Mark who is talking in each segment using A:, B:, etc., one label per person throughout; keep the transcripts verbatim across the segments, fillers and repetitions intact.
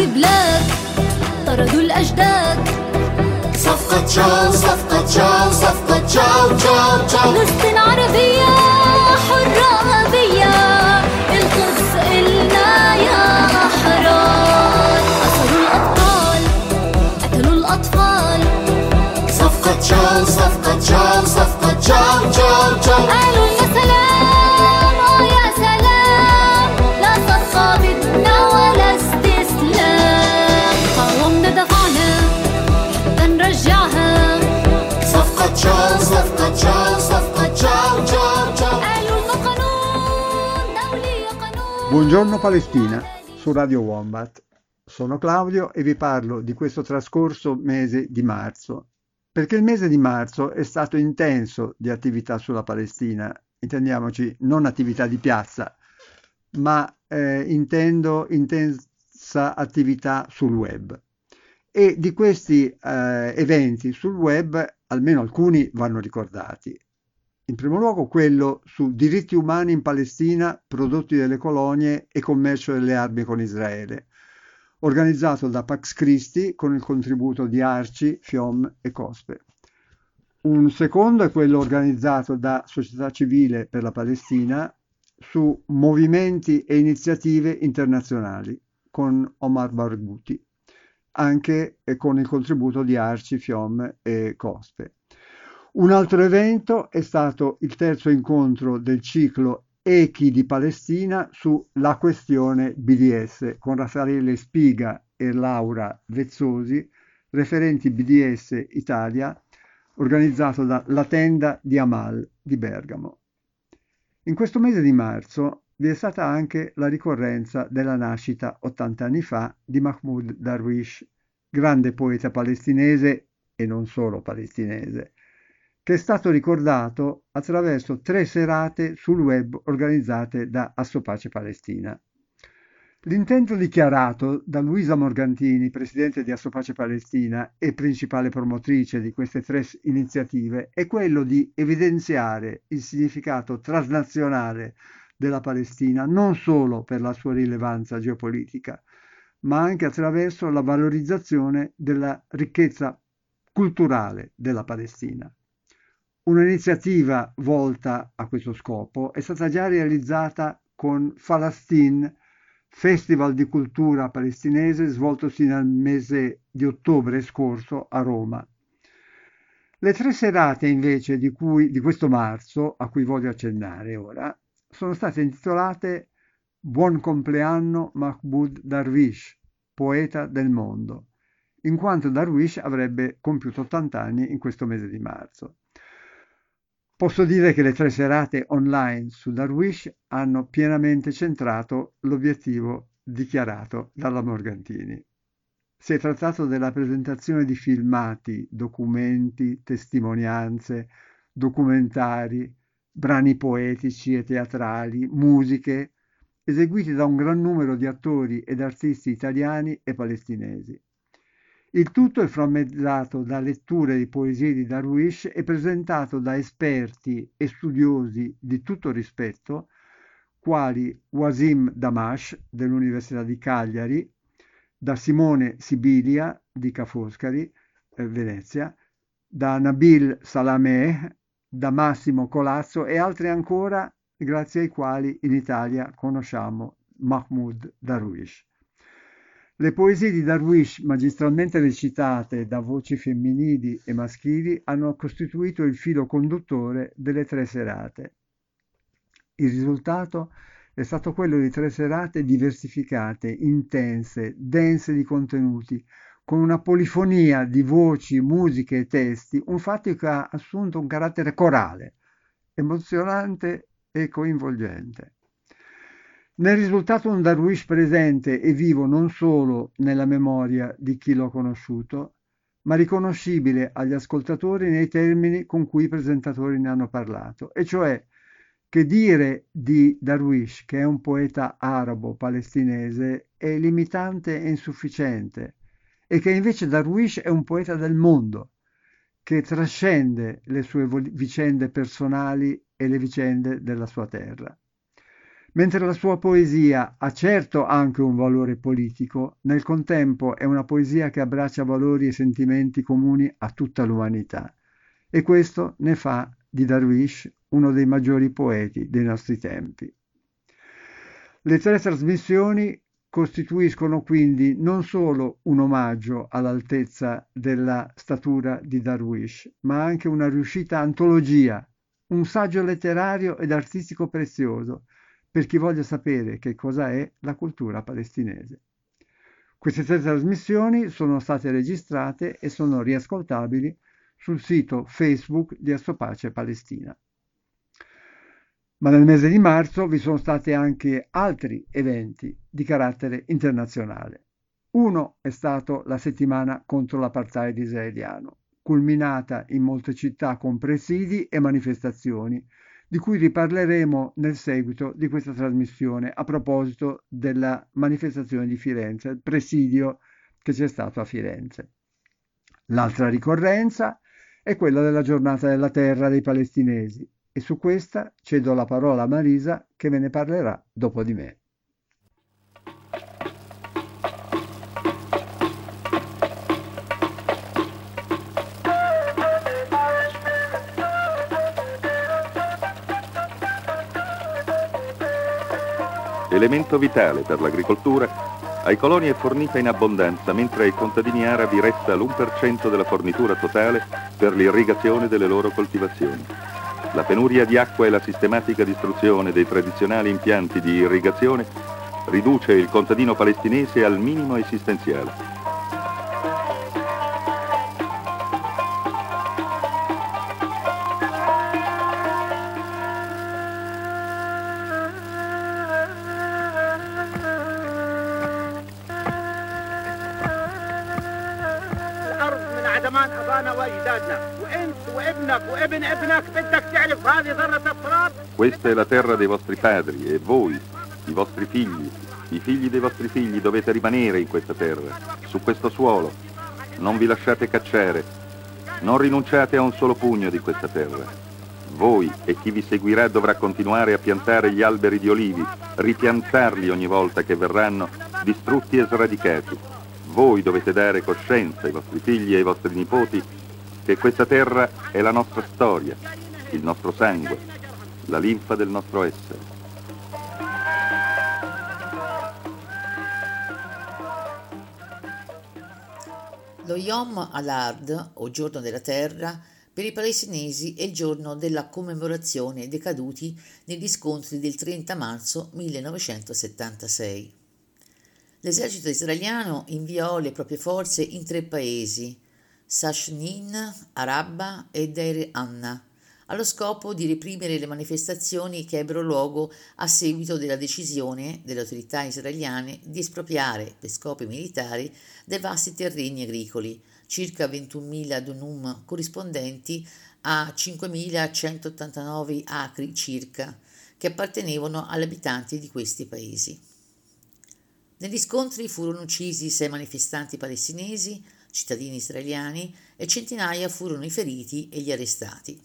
A: بلاد طردوا الأجداد.
B: صفقة تشاو صفقة تشاو صفقة تشاو تشاو تشاو.
A: فلسطين عربية حرة أبية، القدس إلنا يا أحرار. أسروا الأبطال قتلوا الأطفال.
B: صفقة تشاو صفقة تشاو صفقة تشاو تشاو تشاو.
A: قالوا يا سلام آه يا سلام، لا صفقة بدنا ولا استسلام. قاومنا دفعنا حتى نرجعها.
B: صفقة تشاو صفقة تشاو صفقة تشاو تشاو تشاو.
A: قالوا إنه قانون دولي قانون.
C: Buongiorno Palestina su Radio Wombat. Sono Claudio e vi parlo di questo trascorso mese di marzo, perché il mese di marzo è stato intenso di attività sulla Palestina, intendiamoci non attività di piazza, ma eh, intendo intensa attività sul web. E di questi eh, eventi sul web almeno alcuni vanno ricordati. In primo luogo quello su diritti umani in Palestina, prodotti delle colonie e commercio delle armi con Israele, organizzato da Pax Christi con il contributo di Arci, Fiom e Cospe. Un secondo è quello organizzato da Società Civile per la Palestina su movimenti e iniziative internazionali con Omar Barghouti, anche con il contributo di Arci, Fiom e Cospe. Un altro evento è stato il terzo incontro del ciclo Echi di Palestina sulla questione B D S con Raffaele Spiga e Laura Vezzosi, referenti B D S Italia, organizzato da La Tenda di Amal di Bergamo. In questo mese di marzo vi è stata anche la ricorrenza della nascita ottanta anni fa di Mahmoud Darwish, grande poeta palestinese e non solo palestinese, che è stato ricordato attraverso tre serate sul web organizzate da Assopace Palestina. L'intento dichiarato da Luisa Morgantini, presidente di Assopace Palestina e principale promotrice di queste tre iniziative, è quello di evidenziare il significato transnazionale della Palestina, non solo per la sua rilevanza geopolitica, ma anche attraverso la valorizzazione della ricchezza culturale della Palestina. Un'iniziativa volta a questo scopo è stata già realizzata con Falastin, Festival di cultura palestinese svoltosi nel mese di ottobre scorso a Roma. Le tre serate invece di, cui, di questo marzo, a cui voglio accennare ora, sono state intitolate Buon compleanno Mahmoud Darwish, poeta del mondo, in quanto Darwish avrebbe compiuto ottanta anni in questo mese di marzo. Posso dire che le tre serate online su Darwish hanno pienamente centrato l'obiettivo dichiarato dalla Morgantini. Si è trattato della presentazione di filmati, documenti, testimonianze, documentari, brani poetici e teatrali, musiche, eseguiti da un gran numero di attori ed artisti italiani e palestinesi. Il tutto è frammezzato da letture di poesie di Darwish e presentato da esperti e studiosi di tutto rispetto, quali Wasim Damash dell'Università di Cagliari, da Simone Sibilia di Ca' Foscari, eh, Venezia, da Nabil Salameh, da Massimo Colazzo e altri ancora, grazie ai quali in Italia conosciamo Mahmoud Darwish. Le poesie di Darwish, magistralmente recitate da voci femminili e maschili, hanno costituito il filo conduttore delle tre serate. Il risultato è stato quello di tre serate diversificate, intense, dense di contenuti, con una polifonia di voci, musiche e testi, un fatto che ha assunto un carattere corale, emozionante e coinvolgente. Nel risultato un Darwish presente e vivo non solo nella memoria di chi l'ha conosciuto, ma riconoscibile agli ascoltatori nei termini con cui i presentatori ne hanno parlato, e cioè che dire di Darwish che è un poeta arabo-palestinese è limitante e insufficiente, e che invece Darwish è un poeta del mondo, che trascende le sue vicende personali e le vicende della sua terra. Mentre la sua poesia ha certo anche un valore politico, nel contempo è una poesia che abbraccia valori e sentimenti comuni a tutta l'umanità. E questo ne fa di Darwish uno dei maggiori poeti dei nostri tempi. Le tre trasmissioni costituiscono quindi non solo un omaggio all'altezza della statura di Darwish, ma anche una riuscita antologia, un saggio letterario ed artistico prezioso per chi voglia sapere che cosa è la cultura palestinese. Queste tre trasmissioni sono state registrate e sono riascoltabili sul sito Facebook di Assopace Palestina. Ma nel mese di marzo vi sono stati anche altri eventi di carattere internazionale. Uno è stato la settimana contro l'apartheid israeliano, culminata in molte città con presidi e manifestazioni, di cui riparleremo nel seguito di questa trasmissione a proposito della manifestazione di Firenze, il presidio che c'è stato a Firenze. L'altra ricorrenza è quella della giornata della terra dei palestinesi e su questa cedo la parola a Marisa che ve ne parlerà dopo di me.
D: Elemento vitale per l'agricoltura, ai coloni è fornita in abbondanza, mentre ai contadini arabi resta l'uno per cento della fornitura totale per l'irrigazione delle loro coltivazioni. La penuria di acqua e la sistematica distruzione dei tradizionali impianti di irrigazione riduce il contadino palestinese al minimo esistenziale.
E: زمان ابانا واجدادنا وانت وابنك وابن ابنك بدك تعرف هذه ذره التراب.
D: Questa è la terra dei vostri padri e voi, i vostri figli, i figli dei vostri figli dovete rimanere in questa terra, su questo suolo. Non vi lasciate cacciare, non rinunciate a un solo pugno di questa terra. Voi e chi vi seguirà dovrà continuare a piantare gli alberi di olivi, ripiantarli ogni volta che verranno distrutti e sradicati. Voi dovete dare coscienza ai vostri figli e ai vostri nipoti che questa terra è la nostra storia, il nostro sangue, la linfa del nostro essere.
F: Lo Yom al-Ard, o Giorno della Terra, per i palestinesi è il giorno della commemorazione dei caduti negli scontri del trenta marzo millenovecentosettantasei. L'esercito israeliano inviò le proprie forze in tre paesi, Sashnin, Arabba e Deir Anna, allo scopo di reprimere le manifestazioni che ebbero luogo a seguito della decisione delle autorità israeliane di espropriare per scopi militari dei vasti terreni agricoli, circa ventunomila dunum corrispondenti a cinquemilacentottantanove acri circa, che appartenevano agli abitanti di questi paesi. Negli scontri furono uccisi sei manifestanti palestinesi, cittadini israeliani, e centinaia furono i feriti e gli arrestati.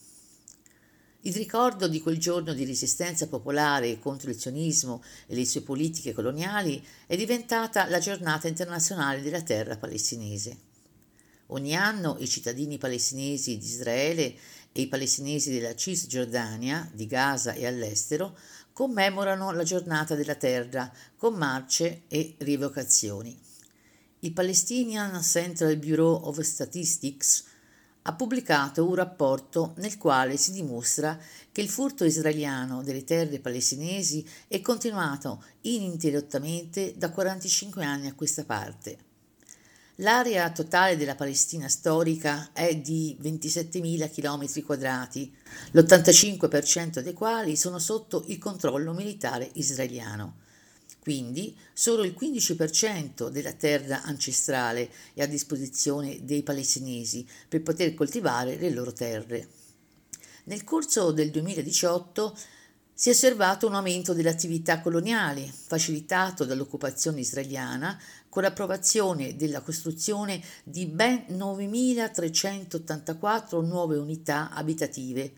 F: Il ricordo di quel giorno di resistenza popolare contro il sionismo e le sue politiche coloniali è diventata la giornata internazionale della terra palestinese. Ogni anno i cittadini palestinesi di Israele e i palestinesi della Cisgiordania, di Gaza e all'estero commemorano la giornata della terra con marce e rievocazioni. Il Palestinian Central Bureau of Statistics ha pubblicato un rapporto nel quale si dimostra che il furto israeliano delle terre palestinesi è continuato ininterrottamente da quarantacinque anni a questa parte. L'area totale della Palestina storica è di ventisettemila chilometri quadrati, l'ottantacinque per cento dei quali sono sotto il controllo militare israeliano. Quindi solo il quindici per cento della terra ancestrale è a disposizione dei palestinesi per poter coltivare le loro terre. Nel corso del duemiladiciotto si è osservato un aumento delle attività coloniali, facilitato dall'occupazione israeliana, con l'approvazione della costruzione di ben novemilatrecentottantaquattro nuove unità abitative,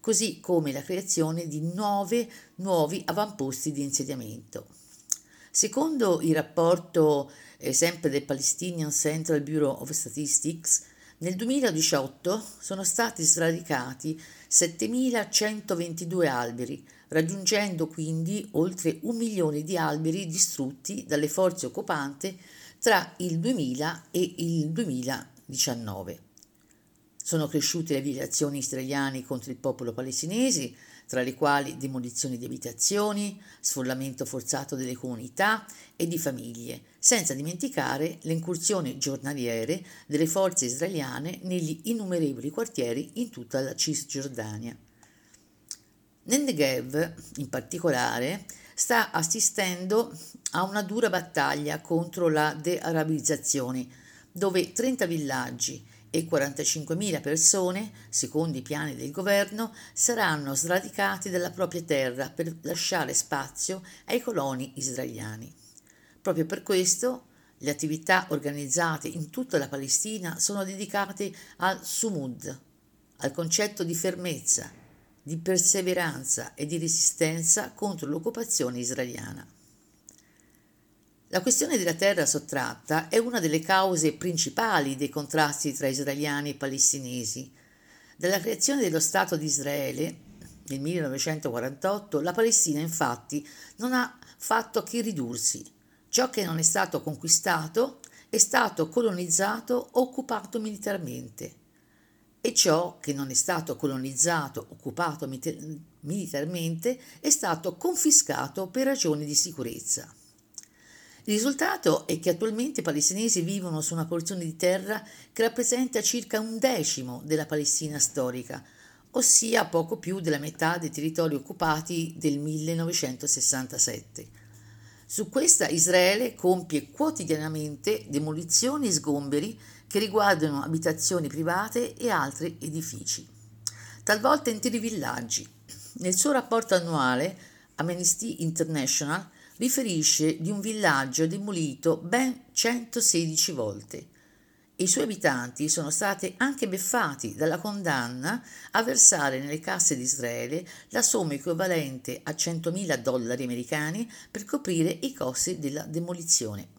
F: così come la creazione di nove nuovi avamposti di insediamento. Secondo il rapporto eh, sempre del Palestinian Central Bureau of Statistics, nel duemiladiciotto sono stati sradicati settemilacentoventidue alberi, raggiungendo quindi oltre un milione di alberi distrutti dalle forze occupanti tra il duemila e il duemiladiciannove. Sono cresciute le violazioni israeliane contro il popolo palestinese, tra le quali demolizioni di abitazioni, sfollamento forzato delle comunità e di famiglie, senza dimenticare le incursioni giornaliere delle forze israeliane negli innumerevoli quartieri in tutta la Cisgiordania. Nel Negev, in particolare, sta assistendo a una dura battaglia contro la de-arabizzazione, dove trenta villaggi e quarantacinquemila persone, secondo i piani del governo, saranno sradicati dalla propria terra per lasciare spazio ai coloni israeliani. Proprio per questo le attività organizzate in tutta la Palestina sono dedicate al Sumud, al concetto di fermezza, di perseveranza e di resistenza contro l'occupazione israeliana. La questione della terra sottratta è una delle cause principali dei contrasti tra israeliani e palestinesi. Dalla creazione dello Stato di Israele nel millenovecentoquarantotto, la Palestina infatti non ha fatto che ridursi. Ciò che non è stato conquistato è stato colonizzato o occupato militarmente, e ciò che non è stato colonizzato o occupato militarmente è stato confiscato per ragioni di sicurezza. Il risultato è che attualmente i palestinesi vivono su una porzione di terra che rappresenta circa un decimo della Palestina storica, ossia poco più della metà dei territori occupati del millenovecentosessantasette. Su questa Israele compie quotidianamente demolizioni e sgomberi che riguardano abitazioni private e altri edifici, talvolta interi villaggi. Nel suo rapporto annuale, Amnesty International riferisce di un villaggio demolito ben centosedici volte e i suoi abitanti sono stati anche beffati dalla condanna a versare nelle casse di Israele la somma equivalente a centomila dollari americani per coprire i costi della demolizione.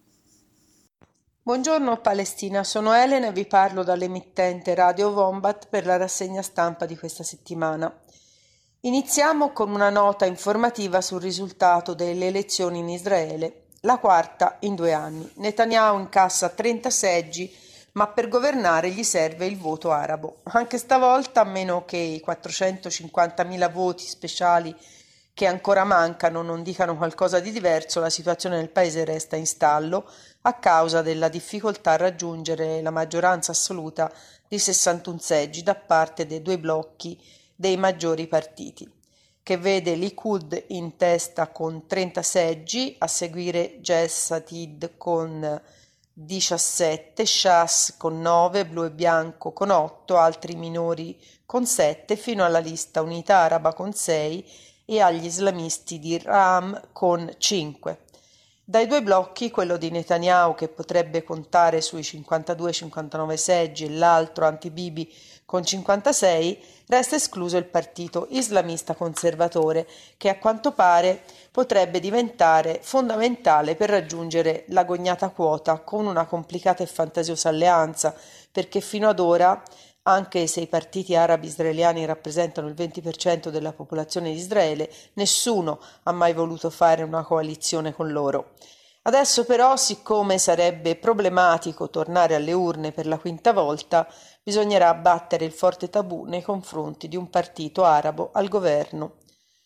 G: Buongiorno Palestina, sono Elena e vi parlo dall'emittente Radio Wombat per la rassegna stampa di questa settimana. Iniziamo con una nota informativa sul risultato delle elezioni in Israele, la quarta in due anni. Netanyahu incassa trenta seggi, ma per governare gli serve il voto arabo. Anche stavolta, a meno che i quattrocentocinquantamila voti speciali che ancora mancano non dicano qualcosa di diverso, la situazione nel paese resta in stallo a causa della difficoltà a raggiungere la maggioranza assoluta di sessantuno seggi da parte dei due blocchi dei maggiori partiti, che vede Likud in testa con trenta seggi, a seguire Yesh Atid con diciassette, Shas con nove, Blu e Bianco con otto, altri minori con sette, fino alla lista Unità Araba con sei e agli islamisti di Ram con cinque. Dai due blocchi, quello di Netanyahu, che potrebbe contare sui cinquantadue cinquantanove seggi, e l'altro anti-Bibi con cinquantasei, resta escluso il partito islamista conservatore, che a quanto pare potrebbe diventare fondamentale per raggiungere l'agognata quota con una complicata e fantasiosa alleanza, perché fino ad ora, anche se i partiti arabi israeliani rappresentano il venti per cento della popolazione di Israele, nessuno ha mai voluto fare una coalizione con loro. Adesso però, siccome sarebbe problematico tornare alle urne per la quinta volta, bisognerà abbattere il forte tabù nei confronti di un partito arabo al governo.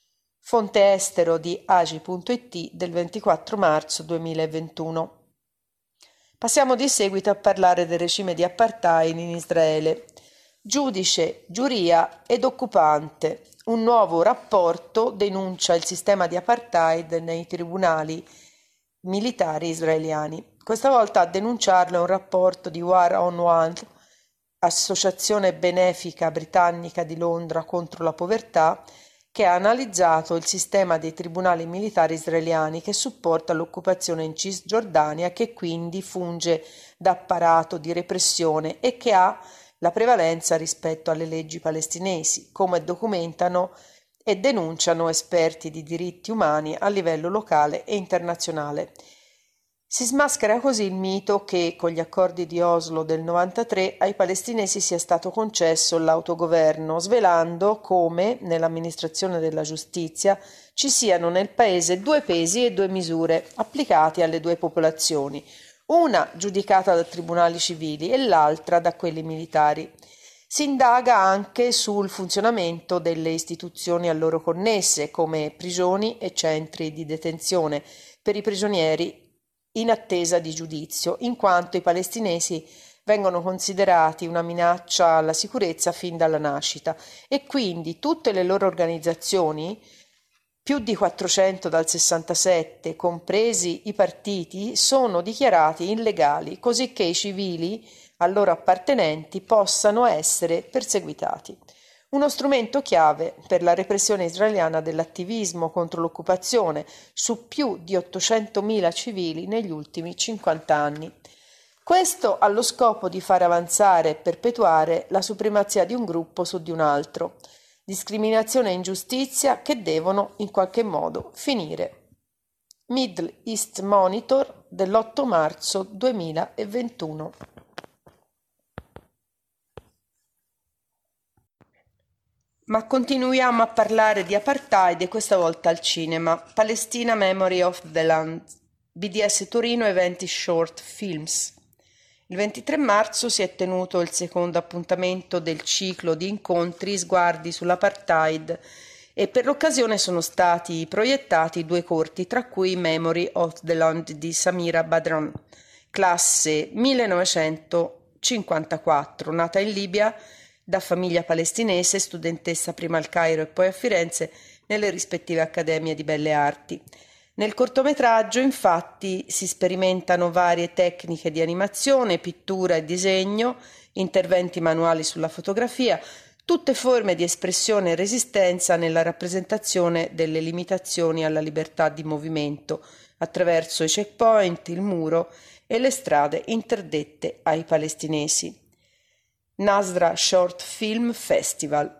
G: Fonte estero di agi punto it del ventiquattro marzo duemilaventuno. Passiamo di seguito a parlare del regime di apartheid in Israele. Giudice, giuria ed occupante. Un nuovo rapporto denuncia il sistema di apartheid nei tribunali militari israeliani. Questa volta a denunciarlo è un rapporto di War on One, associazione benefica britannica di Londra contro la povertà, che ha analizzato il sistema dei tribunali militari israeliani che supporta l'occupazione in Cisgiordania, che quindi funge da apparato di repressione e che ha la prevalenza rispetto alle leggi palestinesi, come documentano e denunciano esperti di diritti umani a livello locale e internazionale. Si smaschera così il mito che con gli accordi di Oslo del novantatré ai palestinesi sia stato concesso l'autogoverno, svelando come nell'amministrazione della giustizia ci siano nel paese due pesi e due misure applicati alle due popolazioni, una giudicata da tribunali civili e l'altra da quelli militari. Si indaga anche sul funzionamento delle istituzioni a loro connesse, come prigioni e centri di detenzione per i prigionieri in attesa di giudizio, in quanto i palestinesi vengono considerati una minaccia alla sicurezza fin dalla nascita e quindi tutte le loro organizzazioni, più di quattrocento dal sessantasette, compresi i partiti, sono dichiarati illegali, così che i civili a loro appartenenti possano essere perseguitati. Uno strumento chiave per la repressione israeliana dell'attivismo contro l'occupazione su più di ottocentomila civili negli ultimi cinquanta anni. Questo allo scopo di far avanzare e perpetuare la supremazia di un gruppo su di un altro, discriminazione e ingiustizia che devono in qualche modo finire. Middle East Monitor dell'otto marzo duemilaventuno. Ma continuiamo a parlare di apartheid e questa volta al cinema. Palestina Memory of the Land, B D S Torino Eventi Short Films. Il ventitré marzo si è tenuto il secondo appuntamento del ciclo di incontri Sguardi sull'apartheid e per l'occasione sono stati proiettati due corti, tra cui Memory of the Land di Samira Badran, classe millenovecentocinquantaquattro, nata in Libia da famiglia palestinese, studentessa prima al Cairo e poi a Firenze nelle rispettive accademie di belle arti. Nel cortometraggio, infatti, si sperimentano varie tecniche di animazione, pittura e disegno, interventi manuali sulla fotografia, tutte forme di espressione e resistenza nella rappresentazione delle limitazioni alla libertà di movimento attraverso i checkpoint, il muro e le strade interdette ai palestinesi. Nasra Short Film Festival.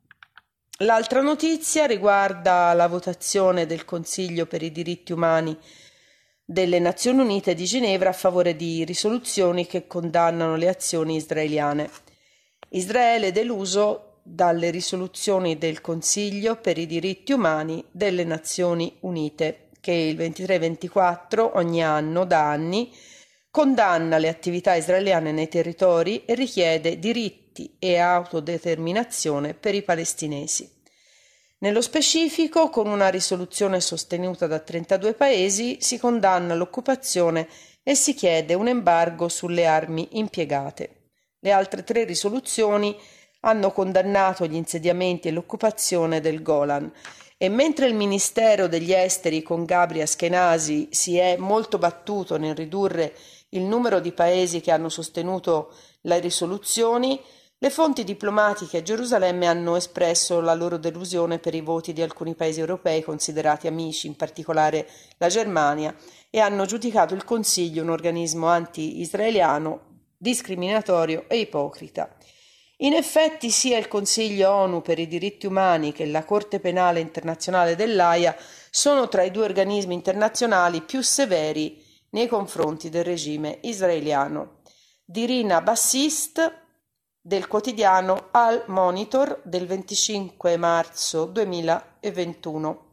G: L'altra notizia riguarda la votazione del Consiglio per i diritti umani delle Nazioni Unite di Ginevra a favore di risoluzioni che condannano le azioni israeliane. Israele è deluso dalle risoluzioni del Consiglio per i diritti umani delle Nazioni Unite, che il ventitré ventiquattro ogni anno da anni condanna le attività israeliane nei territori e richiede diritti e autodeterminazione per i palestinesi. Nello specifico, con una risoluzione sostenuta da trentadue paesi, si condanna l'occupazione e si chiede un embargo sulle armi impiegate. Le altre tre risoluzioni hanno condannato gli insediamenti e l'occupazione del Golan. E mentre il Ministero degli Esteri con Gabri Ashkenazi si è molto battuto nel ridurre il numero di paesi che hanno sostenuto le risoluzioni, le fonti diplomatiche a Gerusalemme hanno espresso la loro delusione per i voti di alcuni paesi europei considerati amici, in particolare la Germania, e hanno giudicato il Consiglio un organismo anti-israeliano, discriminatorio e ipocrita. In effetti sia il Consiglio ONU per i diritti umani che la Corte Penale Internazionale dell'Aia sono tra i due organismi internazionali più severi nei confronti del regime israeliano. Di Rina Bassist del quotidiano Al Monitor del venticinque marzo duemilaventuno.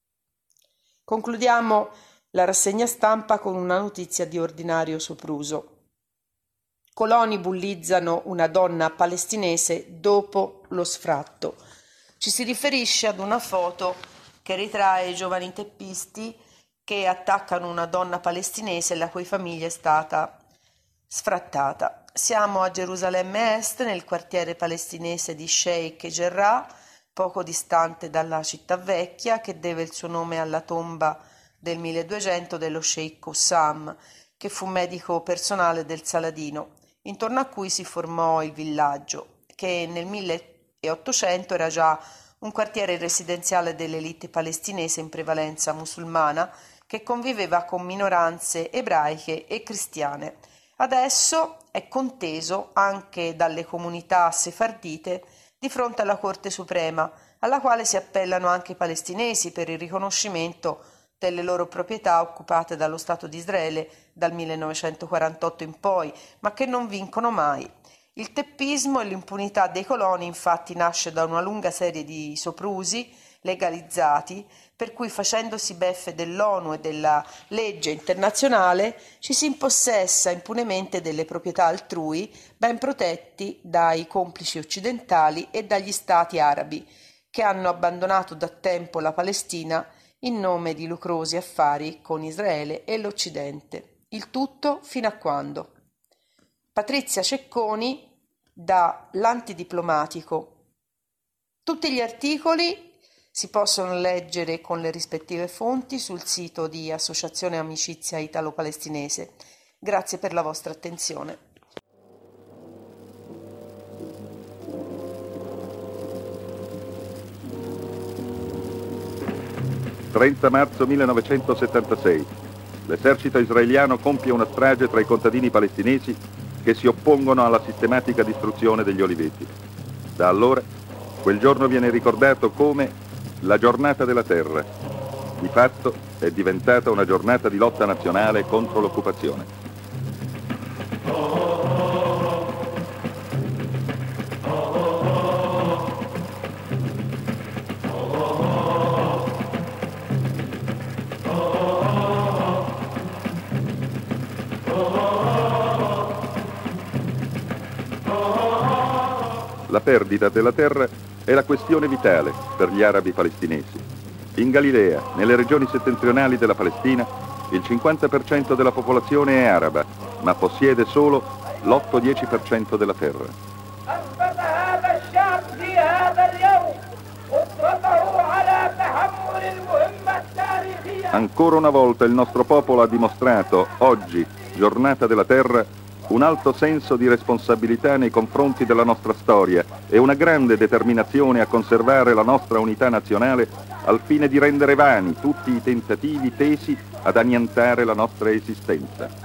G: Concludiamo la rassegna stampa con una notizia di ordinario sopruso. Coloni bullizzano una donna palestinese dopo lo sfratto. Ci si riferisce ad una foto che ritrae i giovani teppisti che attaccano una donna palestinese la cui famiglia è stata sfrattata. Siamo a Gerusalemme Est, nel quartiere palestinese di Sheikh Jarrah, poco distante dalla città vecchia, che deve il suo nome alla tomba del milleduecento dello Sheikh Hussam, che fu medico personale del Saladino, intorno a cui si formò il villaggio, che nel milleottocento era già un quartiere residenziale dell'elite palestinese in prevalenza musulmana, che conviveva con minoranze ebraiche e cristiane. Adesso è conteso anche dalle comunità sefardite di fronte alla Corte Suprema, alla quale si appellano anche i palestinesi per il riconoscimento delle loro proprietà occupate dallo Stato di Israele dal millenovecentoquarantotto in poi, ma che non vincono mai. Il teppismo e l'impunità dei coloni infatti nasce da una lunga serie di soprusi legalizzati, per cui facendosi beffe dell'ONU e della legge internazionale ci si impossessa impunemente delle proprietà altrui ben protetti dai complici occidentali e dagli stati arabi che hanno abbandonato da tempo la Palestina in nome di lucrosi affari con Israele e l'Occidente. Il tutto fino a quando? Patrizia Cecconi da L'Antidiplomatico. Tutti gli articoli si possono leggere con le rispettive fonti sul sito di Associazione Amicizia Italo-Palestinese. Grazie per la vostra attenzione.
D: trenta marzo millenovecentosettantasei. L'esercito israeliano compie una strage tra i contadini palestinesi che si oppongono alla sistematica distruzione degli oliveti. Da allora, quel giorno viene ricordato come la giornata della terra. Di fatto è diventata una giornata di lotta nazionale contro l'occupazione. La perdita della terra è la questione vitale per gli arabi palestinesi. In Galilea, nelle regioni settentrionali della Palestina, il cinquanta per cento della popolazione è araba, ma possiede solo l'otto dieci per cento della terra. Ancora una volta il nostro popolo ha dimostrato, oggi, giornata della terra, un alto senso di responsabilità nei confronti della nostra storia e una grande determinazione a conservare la nostra unità nazionale al fine di rendere vani tutti i tentativi tesi ad annientare la nostra esistenza.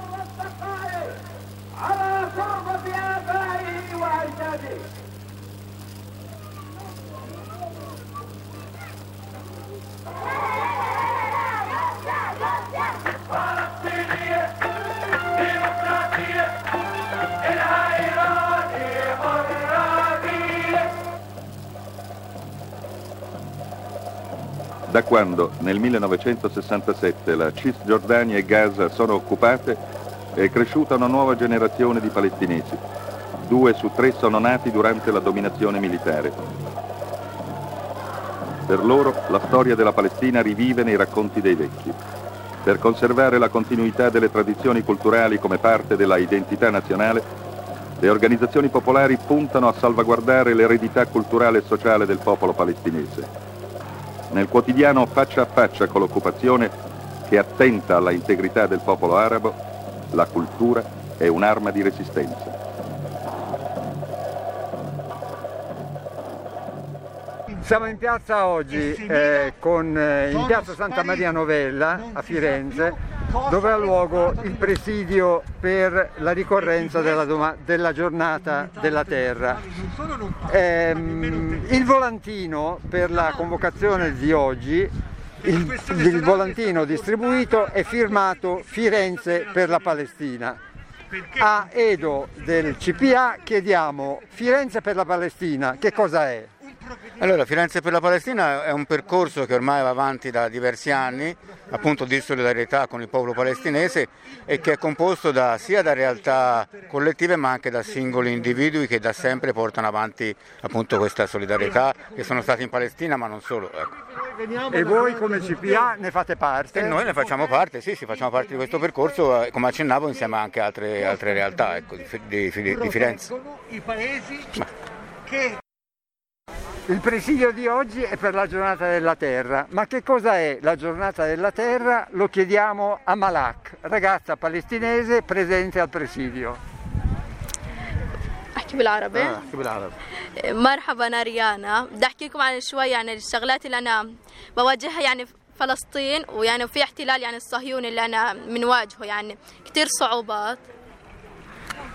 D: Da quando nel millenovecentosessantasette la Cisgiordania e Gaza sono occupate, è cresciuta una nuova generazione di palestinesi. Due su tre sono nati durante la dominazione militare. Per loro la storia della Palestina rivive nei racconti dei vecchi. Per conservare la continuità delle tradizioni culturali come parte della identità nazionale, le organizzazioni popolari puntano a salvaguardare l'eredità culturale e sociale del popolo palestinese. Nel quotidiano Faccia a faccia con l'occupazione, che attenta alla integrità del popolo arabo, la cultura è un'arma di resistenza.
C: Siamo in piazza oggi, eh, con, eh, in piazza Santa Maria Novella a Firenze, dove ha luogo il presidio per la ricorrenza della, doma- della giornata della terra. Ehm, il volantino per la convocazione di oggi, il, il volantino distribuito è firmato Firenze per la Palestina. A Edo del C P A chiediamo: Firenze per la Palestina, che cosa è?
H: Allora, Firenze per la Palestina è un percorso che ormai va avanti da diversi anni, appunto di solidarietà con il popolo palestinese, e che è composto da, sia da realtà collettive ma anche da singoli individui che da sempre portano avanti appunto questa solidarietà, che sono stati in Palestina ma non solo. Ecco.
C: E voi come C P A ne fate parte?
H: E noi ne facciamo parte, sì, sì, facciamo parte di questo percorso, come accennavo, insieme anche a altre, altre realtà, ecco, di, di, di, di Firenze.
I: Sono i paesi che...
C: Il presidio di oggi è per la giornata della terra, ma che cosa è la giornata della terra? Lo chiediamo a Malak, ragazza palestinese presente al presidio.
J: احكي بالعربي
H: اه احكي بالعربي
J: مرحبا انا ريانا بدي احكي لكم عن شوي يعني الشغلات اللي انا بواجهها يعني فلسطين ويعني في احتلال يعني الصهيوني اللي انا بنواجهه يعني كثير صعوبات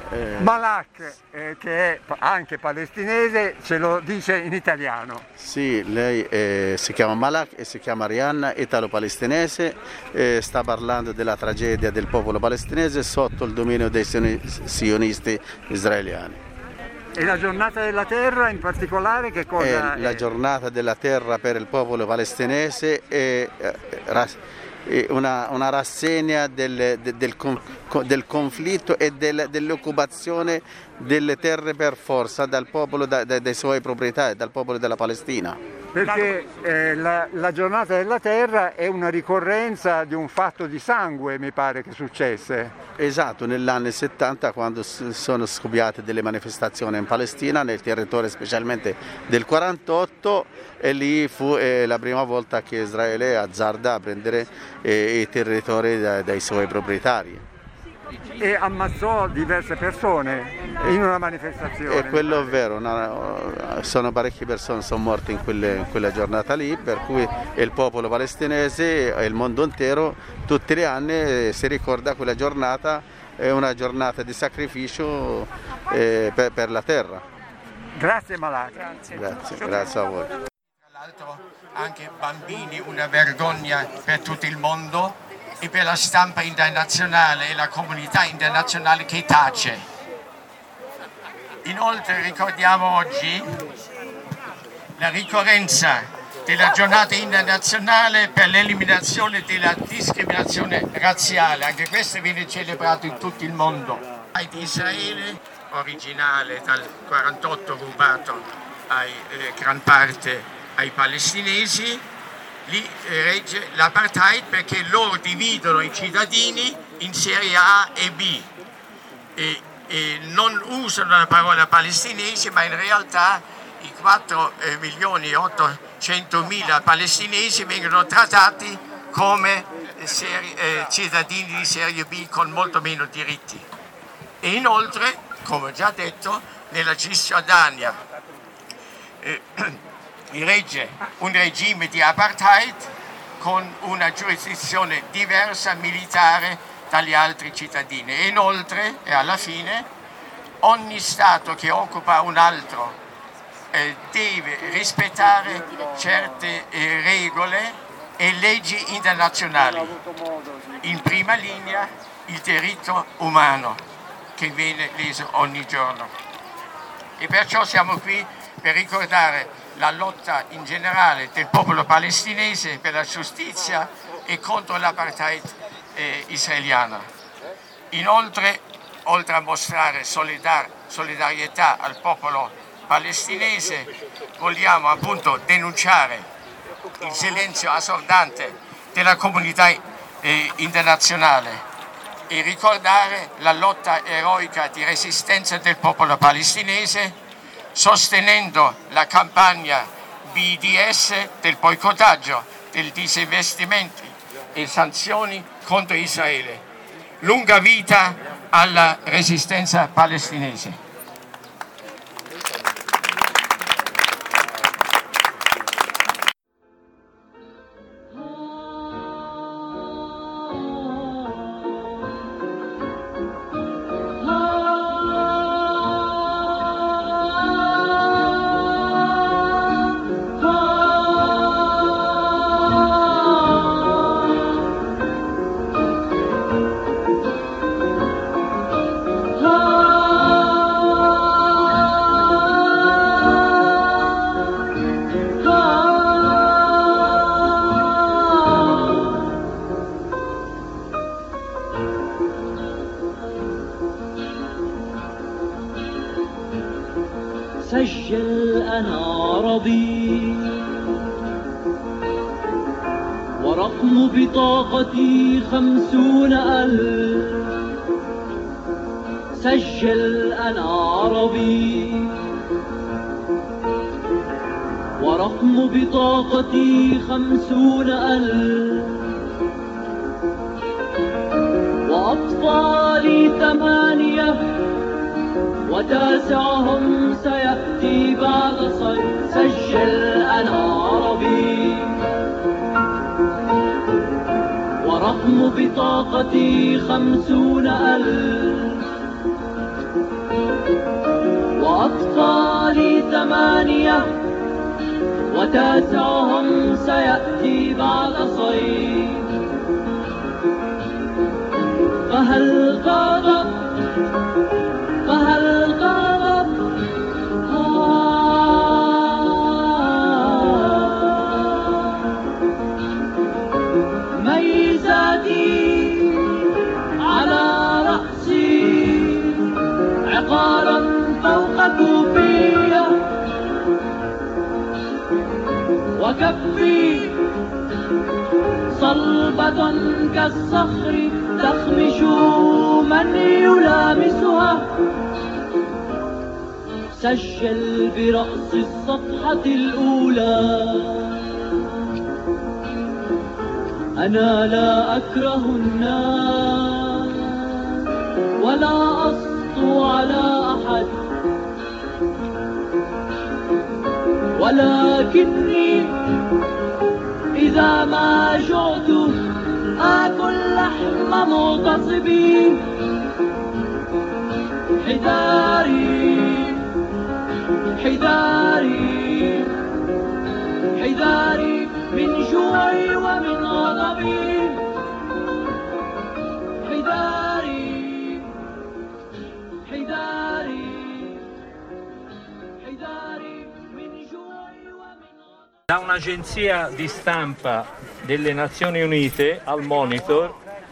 C: Eh... Malak, eh, che è anche palestinese, ce lo dice in italiano.
K: Sì, lei eh, si chiama Malak e si chiama Rihanna, italo-palestinese, eh, sta parlando della tragedia del popolo palestinese sotto il dominio dei sionisti israeliani.
C: E la giornata della terra in particolare che cosa
K: è? La
C: è?
K: Giornata della terra per il popolo palestinese è una, una rassegna del, del, del conflitto e del, dell'occupazione delle terre per forza dal popolo, da, dai suoi proprietari, dal popolo della Palestina.
C: Perché eh, la, la giornata della terra è una ricorrenza di un fatto di sangue, mi pare che successe.
K: Esatto, negli anni settanta, quando sono scoppiate delle manifestazioni in Palestina, nel territorio specialmente del quarantotto, e lì fu eh, la prima volta che Israele azzarda a prendere eh, i territori da, dai suoi proprietari.
C: E ammazzò diverse persone in una manifestazione.
K: E quello è vero, no, sono parecchie persone sono morte in, quelle, in quella giornata lì, per cui il popolo palestinese e il mondo intero tutti gli anni si ricorda quella giornata, è una giornata di sacrificio eh, per, per la terra.
C: Grazie Malak.
K: Grazie, grazie, grazie a voi.
L: Tra l'altro anche bambini, una vergogna per tutto il mondo e per la stampa internazionale e la comunità internazionale che tace. Inoltre ricordiamo oggi la ricorrenza della giornata internazionale per l'eliminazione della discriminazione razziale, anche questo viene celebrato in tutto il mondo. Di Israele, originale dal quarantotto rubato ai, eh, gran parte ai palestinesi, lì regge l'apartheid perché loro dividono i cittadini in serie A e B e, e non usano la parola palestinesi, ma in realtà i quattro milioni e ottocentomila palestinesi vengono trattati come serie, eh, cittadini di serie B con molto meno diritti. E inoltre, come ho già detto, nella Cisgiordania eh, regge un regime di apartheid con una giurisdizione diversa militare dagli altri cittadini. E inoltre, e alla fine, ogni Stato che occupa un altro eh, deve rispettare certe eh, regole e leggi internazionali. In prima linea il diritto umano che viene leso ogni giorno. E perciò siamo qui per ricordare la lotta in generale del popolo palestinese per la giustizia e contro l'apartheid eh, israeliana. Inoltre, oltre a mostrare solidar- solidarietà al popolo palestinese, vogliamo appunto denunciare il silenzio assordante della comunità eh, internazionale e ricordare la lotta eroica di resistenza del popolo palestinese, sostenendo la campagna B D S del boicottaggio, del disinvestimenti e sanzioni contro Israele. Lunga vita alla resistenza palestinese.
M: سجل أنا عربي ورقم بطاقتي خمسون ألف. سجل أنا عربي ورقم بطاقتي خمسون ألف وأطفالي ثمانية وتاسعهم سيأتي بعد صيف. سجل أنا عربي ورقم بطاقتي خمسون ألف أطفالي ثمانية وتاسعهم سيأتي بعد صيف. فهل غضب فهل غضب ميزاتي على رأسي عقارا فوق كوفية وكفي صلبة كالصخر تخمش من يلامسها. سجل برأس الصفحة الأولى أنا لا أكره الناس ولا أسطو على أحد، ولكني إذا ما جعت آكل لحم مغتصبي. حذاري حذاري حذاري من جوعي ومن غضبي. حذاري حذاري حذاري من جوعي ومن غضبي.
N: Da un'agenzia di stampa delle Nazioni Unite al Monitor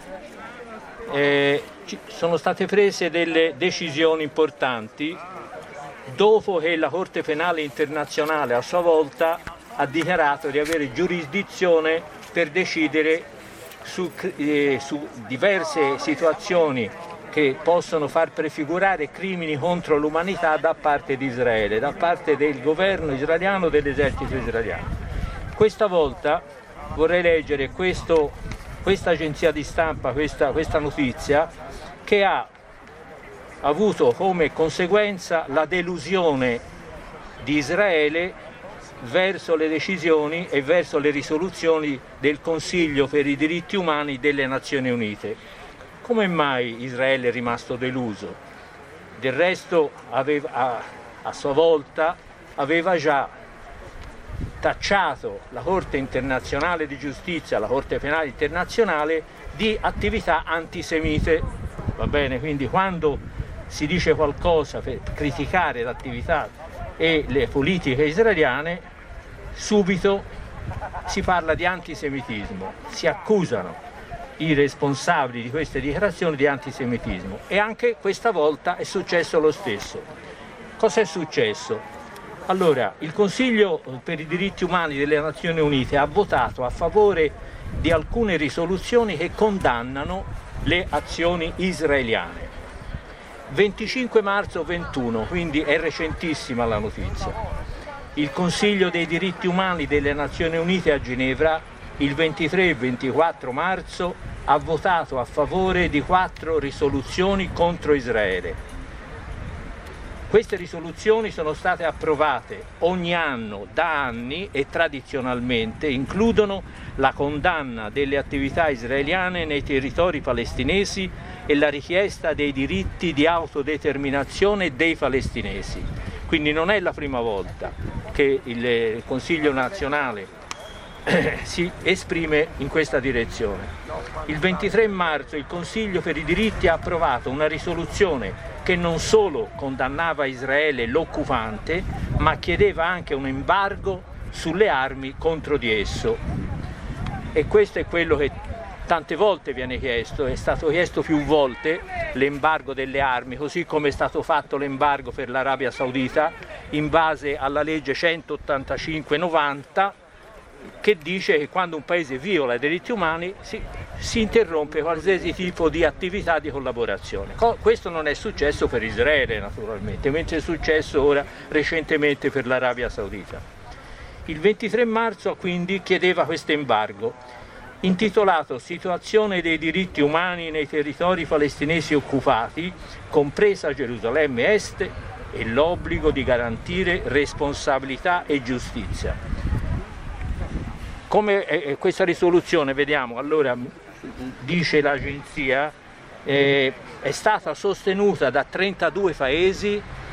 N: eh, ci sono state prese delle decisioni importanti dopo che la Corte Penale Internazionale a sua volta ha dichiarato di avere giurisdizione per decidere su, eh, su diverse situazioni che possono far prefigurare crimini contro l'umanità da parte di Israele, da parte del governo israeliano, dell'esercito israeliano. Questa volta vorrei leggere questo, questa agenzia di stampa, questa, questa notizia, che ha avuto come conseguenza la delusione di Israele verso le decisioni e verso le risoluzioni del Consiglio per i diritti umani delle Nazioni Unite. Come mai Israele è rimasto deluso? Del resto aveva, a, a sua volta aveva già tacciato la Corte Internazionale di Giustizia, la Corte Penale Internazionale, di attività antisemite. Va bene? Quindi quando si dice qualcosa per criticare l'attività e le politiche israeliane, subito si parla di antisemitismo, si accusano i responsabili di queste dichiarazioni di antisemitismo, e anche questa volta è successo lo stesso. Cosa è successo? Allora, il Consiglio per i diritti umani delle Nazioni Unite ha votato a favore di alcune risoluzioni che condannano le azioni israeliane. venticinque marzo ventuno, quindi è recentissima la notizia. Il Consiglio dei diritti umani delle Nazioni Unite a Ginevra il ventitré e ventiquattro marzo ha votato a favore di quattro risoluzioni contro Israele. Queste risoluzioni sono state approvate ogni anno da anni e tradizionalmente includono la condanna delle attività israeliane nei territori palestinesi e la richiesta dei diritti di autodeterminazione dei palestinesi. Quindi non è la prima volta che il Consiglio nazionale si esprime in questa direzione. Il ventitré marzo il Consiglio per i diritti ha approvato una risoluzione che non solo condannava Israele l'occupante, ma chiedeva anche un embargo sulle armi contro di esso. E questo è quello che tante volte viene chiesto, è stato chiesto più volte l'embargo delle armi, così come è stato fatto l'embargo per l'Arabia Saudita in base alla legge centottantacinque novanta, che dice che quando un paese viola i diritti umani si, si interrompe qualsiasi tipo di attività di collaborazione. Co- questo non è successo per Israele naturalmente, mentre è successo ora recentemente per l'Arabia Saudita. Il ventitré marzo quindi chiedeva questo embargo, intitolato Situazione dei diritti umani nei territori palestinesi occupati, compresa Gerusalemme Est, e l'obbligo di garantire responsabilità e giustizia. Come eh, questa risoluzione, vediamo, allora dice l'agenzia, eh, è stata sostenuta da trentadue paesi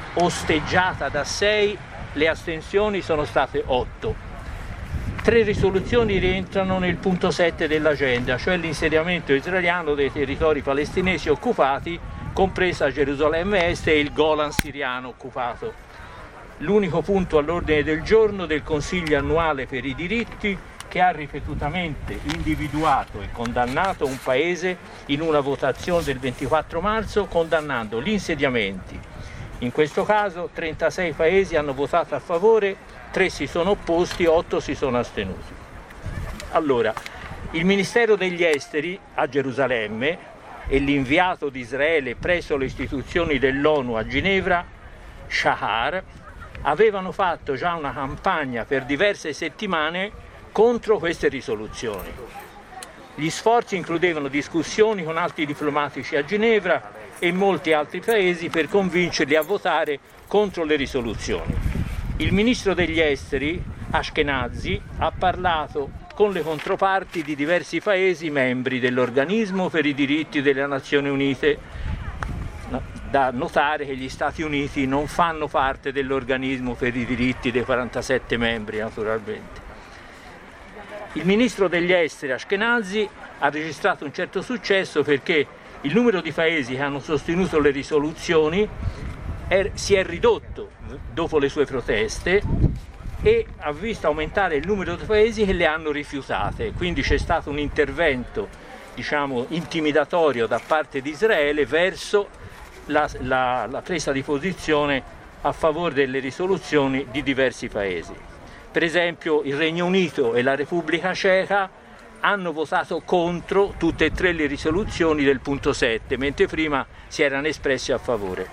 N: osteggiata da sei, le astensioni sono state otto. Tre risoluzioni rientrano nel punto sette dell'agenda, cioè l'insediamento israeliano dei territori palestinesi occupati, compresa Gerusalemme Est e il Golan siriano occupato. L'unico punto all'ordine del giorno del Consiglio annuale per i diritti, che ha ripetutamente individuato e condannato un paese in una votazione del ventiquattro marzo, condannando gli insediamenti. In questo caso trentasei paesi hanno votato a favore, tre si sono opposti, otto si sono astenuti. Allora, il Ministero degli Esteri a Gerusalemme e l'inviato di Israele presso le istituzioni dell'ONU a Ginevra, Shahar, avevano fatto già una campagna per diverse settimane contro queste risoluzioni. Gli sforzi includevano discussioni con alti diplomatici a Ginevra e in molti altri paesi per convincerli a votare contro le risoluzioni. Il ministro degli esteri, Ashkenazi, ha parlato con le controparti di diversi paesi membri dell'Organismo per i diritti delle Nazioni Unite. Da notare che gli Stati Uniti non fanno parte dell'Organismo per i diritti dei quarantasette membri, naturalmente. Il ministro degli esteri, Ashkenazi, ha registrato un certo successo perché il numero di paesi che hanno sostenuto le risoluzioni è, si è ridotto dopo le sue proteste e ha visto aumentare il numero di paesi che le hanno rifiutate, quindi c'è stato un intervento, diciamo, intimidatorio da parte di Israele verso la, la, la presa di posizione a favore delle risoluzioni di diversi paesi. Per esempio il Regno Unito e la Repubblica Ceca hanno votato contro tutte e tre le risoluzioni del punto sette, mentre prima si erano espressi a favore.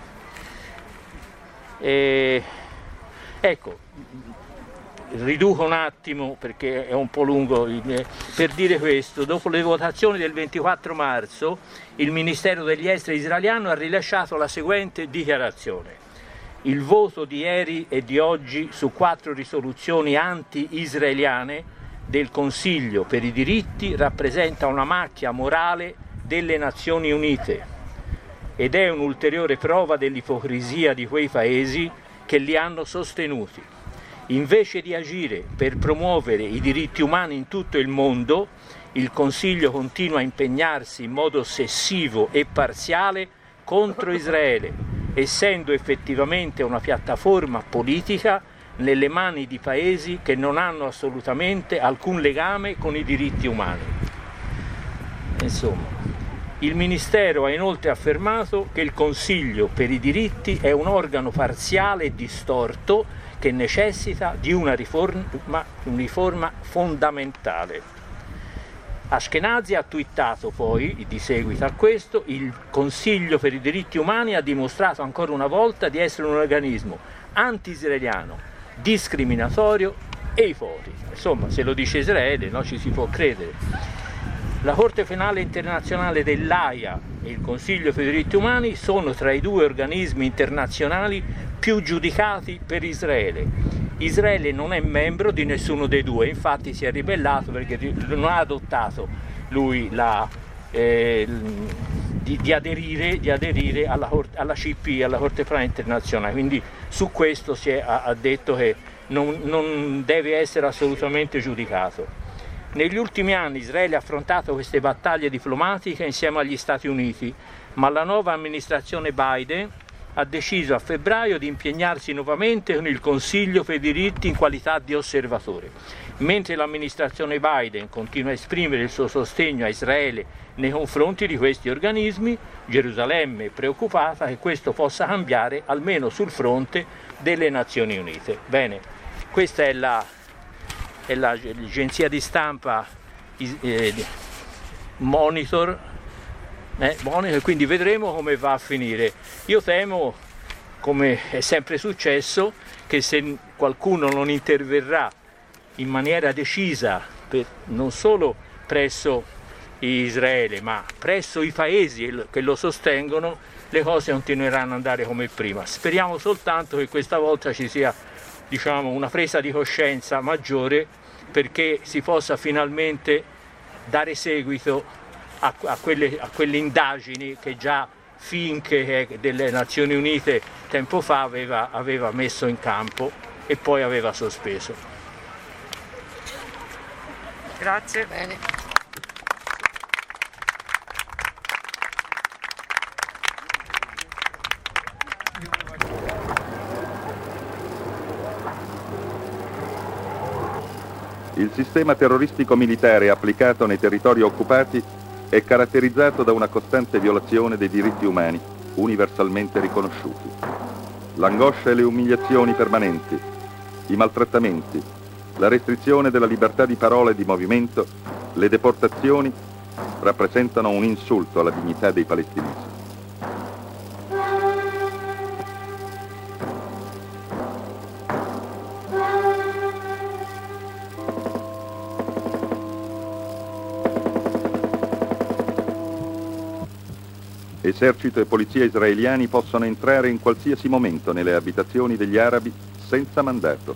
N: E, ecco, riduco un attimo perché è un po' lungo per dire questo. Dopo le votazioni del ventiquattro marzo il Ministero degli Esteri israeliano ha rilasciato la seguente dichiarazione: il voto di ieri e di oggi su quattro risoluzioni anti-israeliane del Consiglio per i diritti rappresenta una macchia morale delle Nazioni Unite ed è un'ulteriore prova dell'ipocrisia di quei paesi che li hanno sostenuti. Invece di agire per promuovere i diritti umani in tutto il mondo, il Consiglio continua a impegnarsi in modo ossessivo e parziale contro Israele, essendo effettivamente una piattaforma politica nelle mani di paesi che non hanno assolutamente alcun legame con i diritti umani. Insomma, il Ministero ha inoltre affermato che il Consiglio per i diritti è un organo parziale e distorto che necessita di una riforma, una riforma fondamentale. Ashkenazi ha twittato poi, di seguito a questo, il Consiglio per i diritti umani ha dimostrato ancora una volta di essere un organismo anti-israeliano, discriminatorio e ipocrita. Insomma, se lo dice Israele, no, ci si può credere. La Corte Penale Internazionale dell'Aia e il Consiglio per i diritti umani sono tra i due organismi internazionali più giudicati per Israele. Israele non è membro di nessuno dei due, infatti si è ribellato perché non ha adottato lui la, eh, di, di aderire, di aderire alla, alla C P, alla Corte Penale Internazionale, quindi su questo si è, ha, ha detto che non, non deve essere assolutamente giudicato. Negli ultimi anni Israele ha affrontato queste battaglie diplomatiche insieme agli Stati Uniti, ma la nuova amministrazione Biden ha deciso a febbraio di impegnarsi nuovamente con il Consiglio per i diritti in qualità di osservatore. Mentre l'amministrazione Biden continua a esprimere il suo sostegno a Israele nei confronti di questi organismi, Gerusalemme è preoccupata che questo possa cambiare almeno sul fronte delle Nazioni Unite. Bene, questa è la è l'agenzia di stampa eh, Monitor, eh, Monitor, quindi vedremo come va a finire. Io temo, come è sempre successo, che se qualcuno non interverrà in maniera decisa, per, non solo presso Israele, ma presso i paesi che lo sostengono, le cose continueranno ad andare come prima. Speriamo soltanto che questa volta ci sia, diciamo, una presa di coscienza maggiore perché si possa finalmente dare seguito a, a, quelle, a quelle indagini che già finché delle Nazioni Unite tempo fa aveva, aveva messo in campo e poi aveva sospeso.
G: Grazie.
F: Bene.
D: Il sistema terroristico militare applicato nei territori occupati è caratterizzato da una costante violazione dei diritti umani, universalmente riconosciuti. L'angoscia e le umiliazioni permanenti, i maltrattamenti, la restrizione della libertà di parola e di movimento, le deportazioni rappresentano un insulto alla dignità dei palestinesi. Esercito e polizia israeliani possono entrare in qualsiasi momento nelle abitazioni degli arabi senza mandato.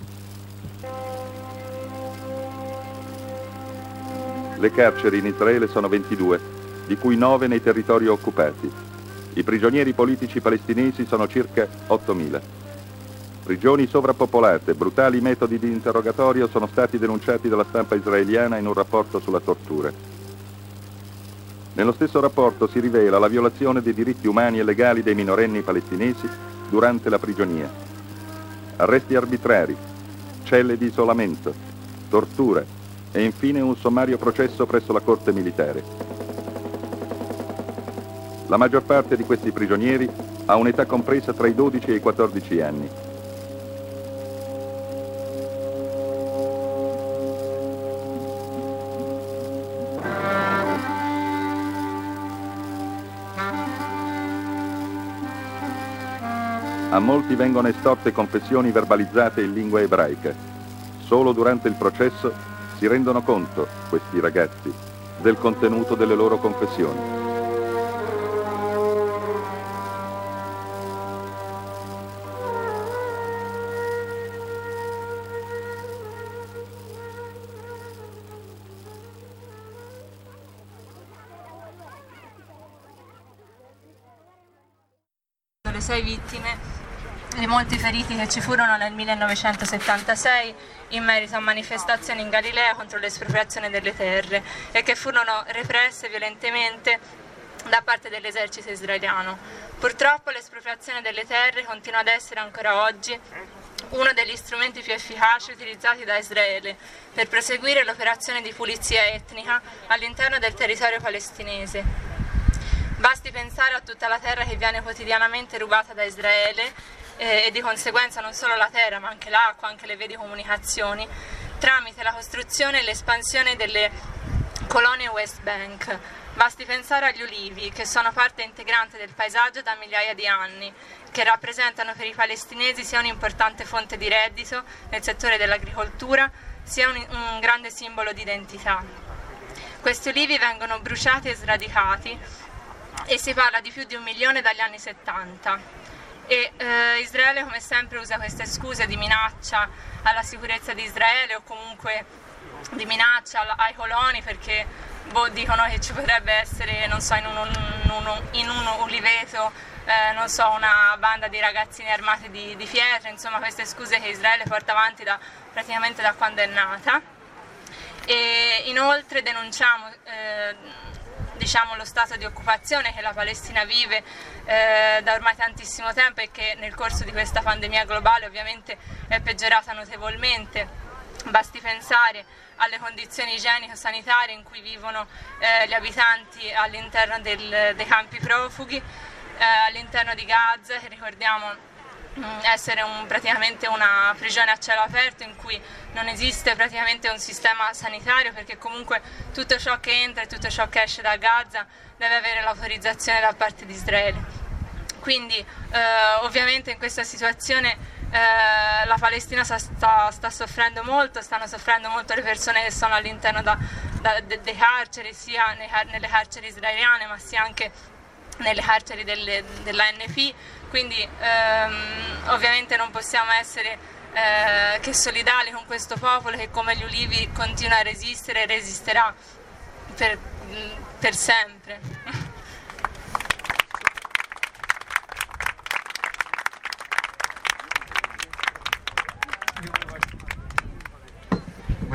D: Le carceri in Israele sono ventidue, di cui nove nei territori occupati. I prigionieri politici palestinesi sono circa ottomila. Prigioni sovrappopolate, brutali metodi di interrogatorio sono stati denunciati dalla stampa israeliana in un rapporto sulla tortura. Nello stesso rapporto si rivela la violazione dei diritti umani e legali dei minorenni palestinesi durante la prigionia. Arresti arbitrari, celle di isolamento, tortura e infine un sommario processo presso la corte militare. La maggior parte di questi prigionieri ha un'età compresa tra i dodici e i quattordici anni. A molti vengono estorte confessioni verbalizzate in lingua ebraica. Solo durante il processo si rendono conto, questi ragazzi, del contenuto delle loro confessioni.
J: Le sei vittime e molti feriti che ci furono nel millenovecentosettantasei in merito a manifestazioni in Galilea contro l'espropriazione delle terre e che furono represse violentemente da parte dell'esercito israeliano. Purtroppo l'espropriazione delle terre continua ad essere ancora oggi uno degli strumenti più efficaci utilizzati da Israele per proseguire l'operazione di pulizia etnica all'interno del territorio palestinese. Basti pensare a tutta la terra che viene quotidianamente rubata da Israele eh, e di conseguenza non solo la terra ma anche l'acqua, anche le vie di comunicazioni, tramite la costruzione e l'espansione delle colonie West Bank. Basti pensare agli ulivi, che sono parte integrante del paesaggio da migliaia di anni, che rappresentano per i palestinesi sia un'importante fonte di reddito nel settore dell'agricoltura, sia un, un grande simbolo di identità. Questi ulivi vengono bruciati e sradicati e si parla di più di un milione dagli anni settanta. E eh, Israele come sempre usa queste scuse di minaccia alla sicurezza di Israele o comunque di minaccia ai coloni perché boh, dicono che ci potrebbe essere, non so, in un, in un, in un uliveto, eh, non so, una banda di ragazzini armati di, di pietre, insomma queste scuse che Israele porta avanti da, praticamente da quando è nata. E inoltre denunciamo eh, diciamo lo stato di occupazione che la Palestina vive eh, da ormai tantissimo tempo e che nel corso di questa pandemia globale ovviamente è peggiorata notevolmente. Basti pensare alle condizioni igienico-sanitarie in cui vivono eh, gli abitanti all'interno del, dei campi profughi, eh, all'interno di Gaza, che ricordiamo essere un, praticamente una prigione a cielo aperto in cui non esiste praticamente un sistema sanitario perché comunque tutto ciò che entra e tutto ciò che esce da Gaza deve avere l'autorizzazione da parte di Israele. Quindi eh, ovviamente in questa situazione eh, la Palestina sta, sta, sta soffrendo molto, stanno soffrendo molto le persone che sono all'interno da, da, de, dei carceri, sia nei, nelle carceri israeliane ma sia anche nelle carceri delle, della N P, quindi ehm, ovviamente non possiamo essere eh, che solidali con questo popolo che come gli ulivi continua a resistere e resisterà per, per sempre.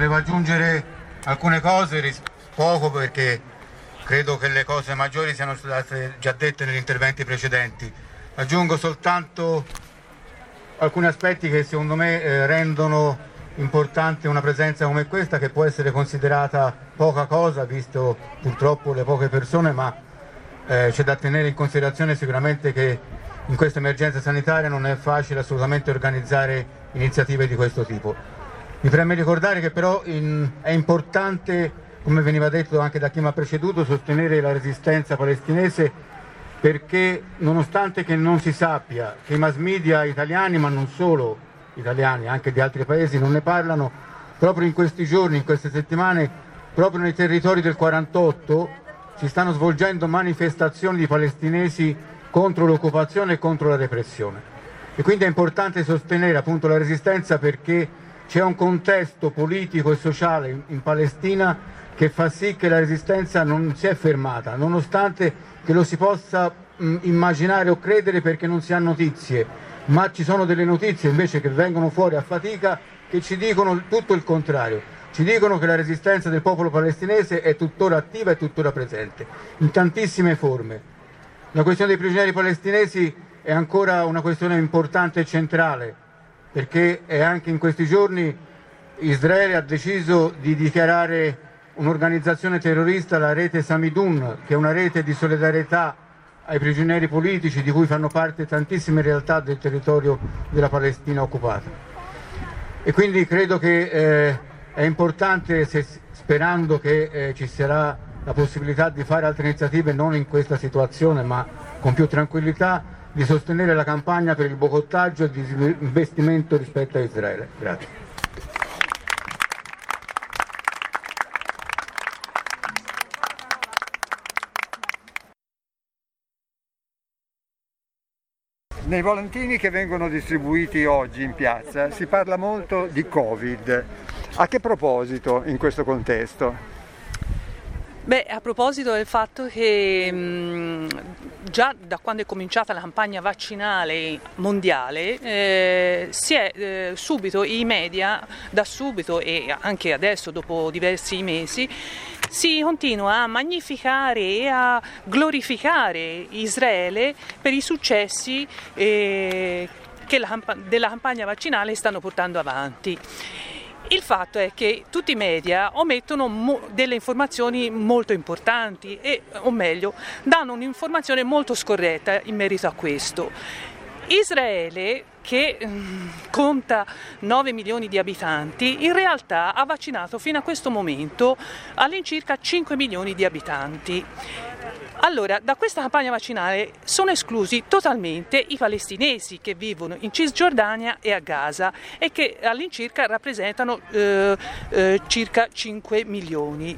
H: Volevo aggiungere alcune cose, poco perché credo che le cose maggiori siano state già dette negli interventi precedenti. Aggiungo soltanto alcuni aspetti che secondo me eh, rendono importante una presenza come questa, che può essere considerata poca cosa visto purtroppo le poche persone, ma eh, c'è da tenere in considerazione sicuramente che in questa emergenza sanitaria non è facile assolutamente organizzare iniziative di questo tipo. Mi preme ricordare che però in, è importante, come veniva detto anche da chi mi ha preceduto, sostenere la resistenza palestinese, perché nonostante che non si sappia, che i mass media italiani, ma non solo italiani, anche di altri paesi, non ne parlano, proprio in questi giorni, in queste settimane, proprio nei territori del quarantotto si stanno svolgendo manifestazioni di palestinesi contro l'occupazione e contro la repressione. E quindi è importante sostenere appunto la resistenza, perché c'è un contesto politico e sociale in, in Palestina che fa sì che la resistenza non si è fermata, nonostante che lo si possa mh, immaginare o credere perché non si ha notizie, ma ci sono delle notizie invece che vengono fuori a fatica che ci dicono tutto il contrario, ci dicono che la resistenza del popolo palestinese è tuttora attiva e tuttora presente, in tantissime forme. La questione dei prigionieri palestinesi è ancora una questione importante e centrale, perché è anche in questi giorni Israele ha deciso di dichiarare un'organizzazione terrorista, la rete Samidun, che è una rete di solidarietà ai prigionieri politici di cui fanno parte tantissime realtà del territorio della Palestina occupata. E quindi credo che eh, è importante, se, sperando che eh, ci sarà la possibilità di fare altre iniziative non in questa situazione ma con più tranquillità, di sostenere la campagna per il boicottaggio e di investimento rispetto a Israele. Grazie.
C: Nei volantini che vengono distribuiti oggi in piazza si parla molto di Covid. A che proposito in questo contesto?
O: Beh, a proposito del fatto che mh, già da quando è cominciata la campagna vaccinale mondiale eh, si è eh, subito, i media da subito e anche adesso dopo diversi mesi, si continua a magnificare e a glorificare Israele per i successi eh, che la, della campagna vaccinale stanno portando avanti. Il fatto è che tutti i media omettono mo- delle informazioni molto importanti e, o meglio, danno un'informazione molto scorretta in merito a questo. Israele, che mh, conta nove milioni di abitanti, in realtà ha vaccinato fino a questo momento all'incirca cinque milioni di abitanti. Allora, da questa campagna vaccinale sono esclusi totalmente i palestinesi che vivono in Cisgiordania e a Gaza e che all'incirca rappresentano eh, eh, circa cinque milioni.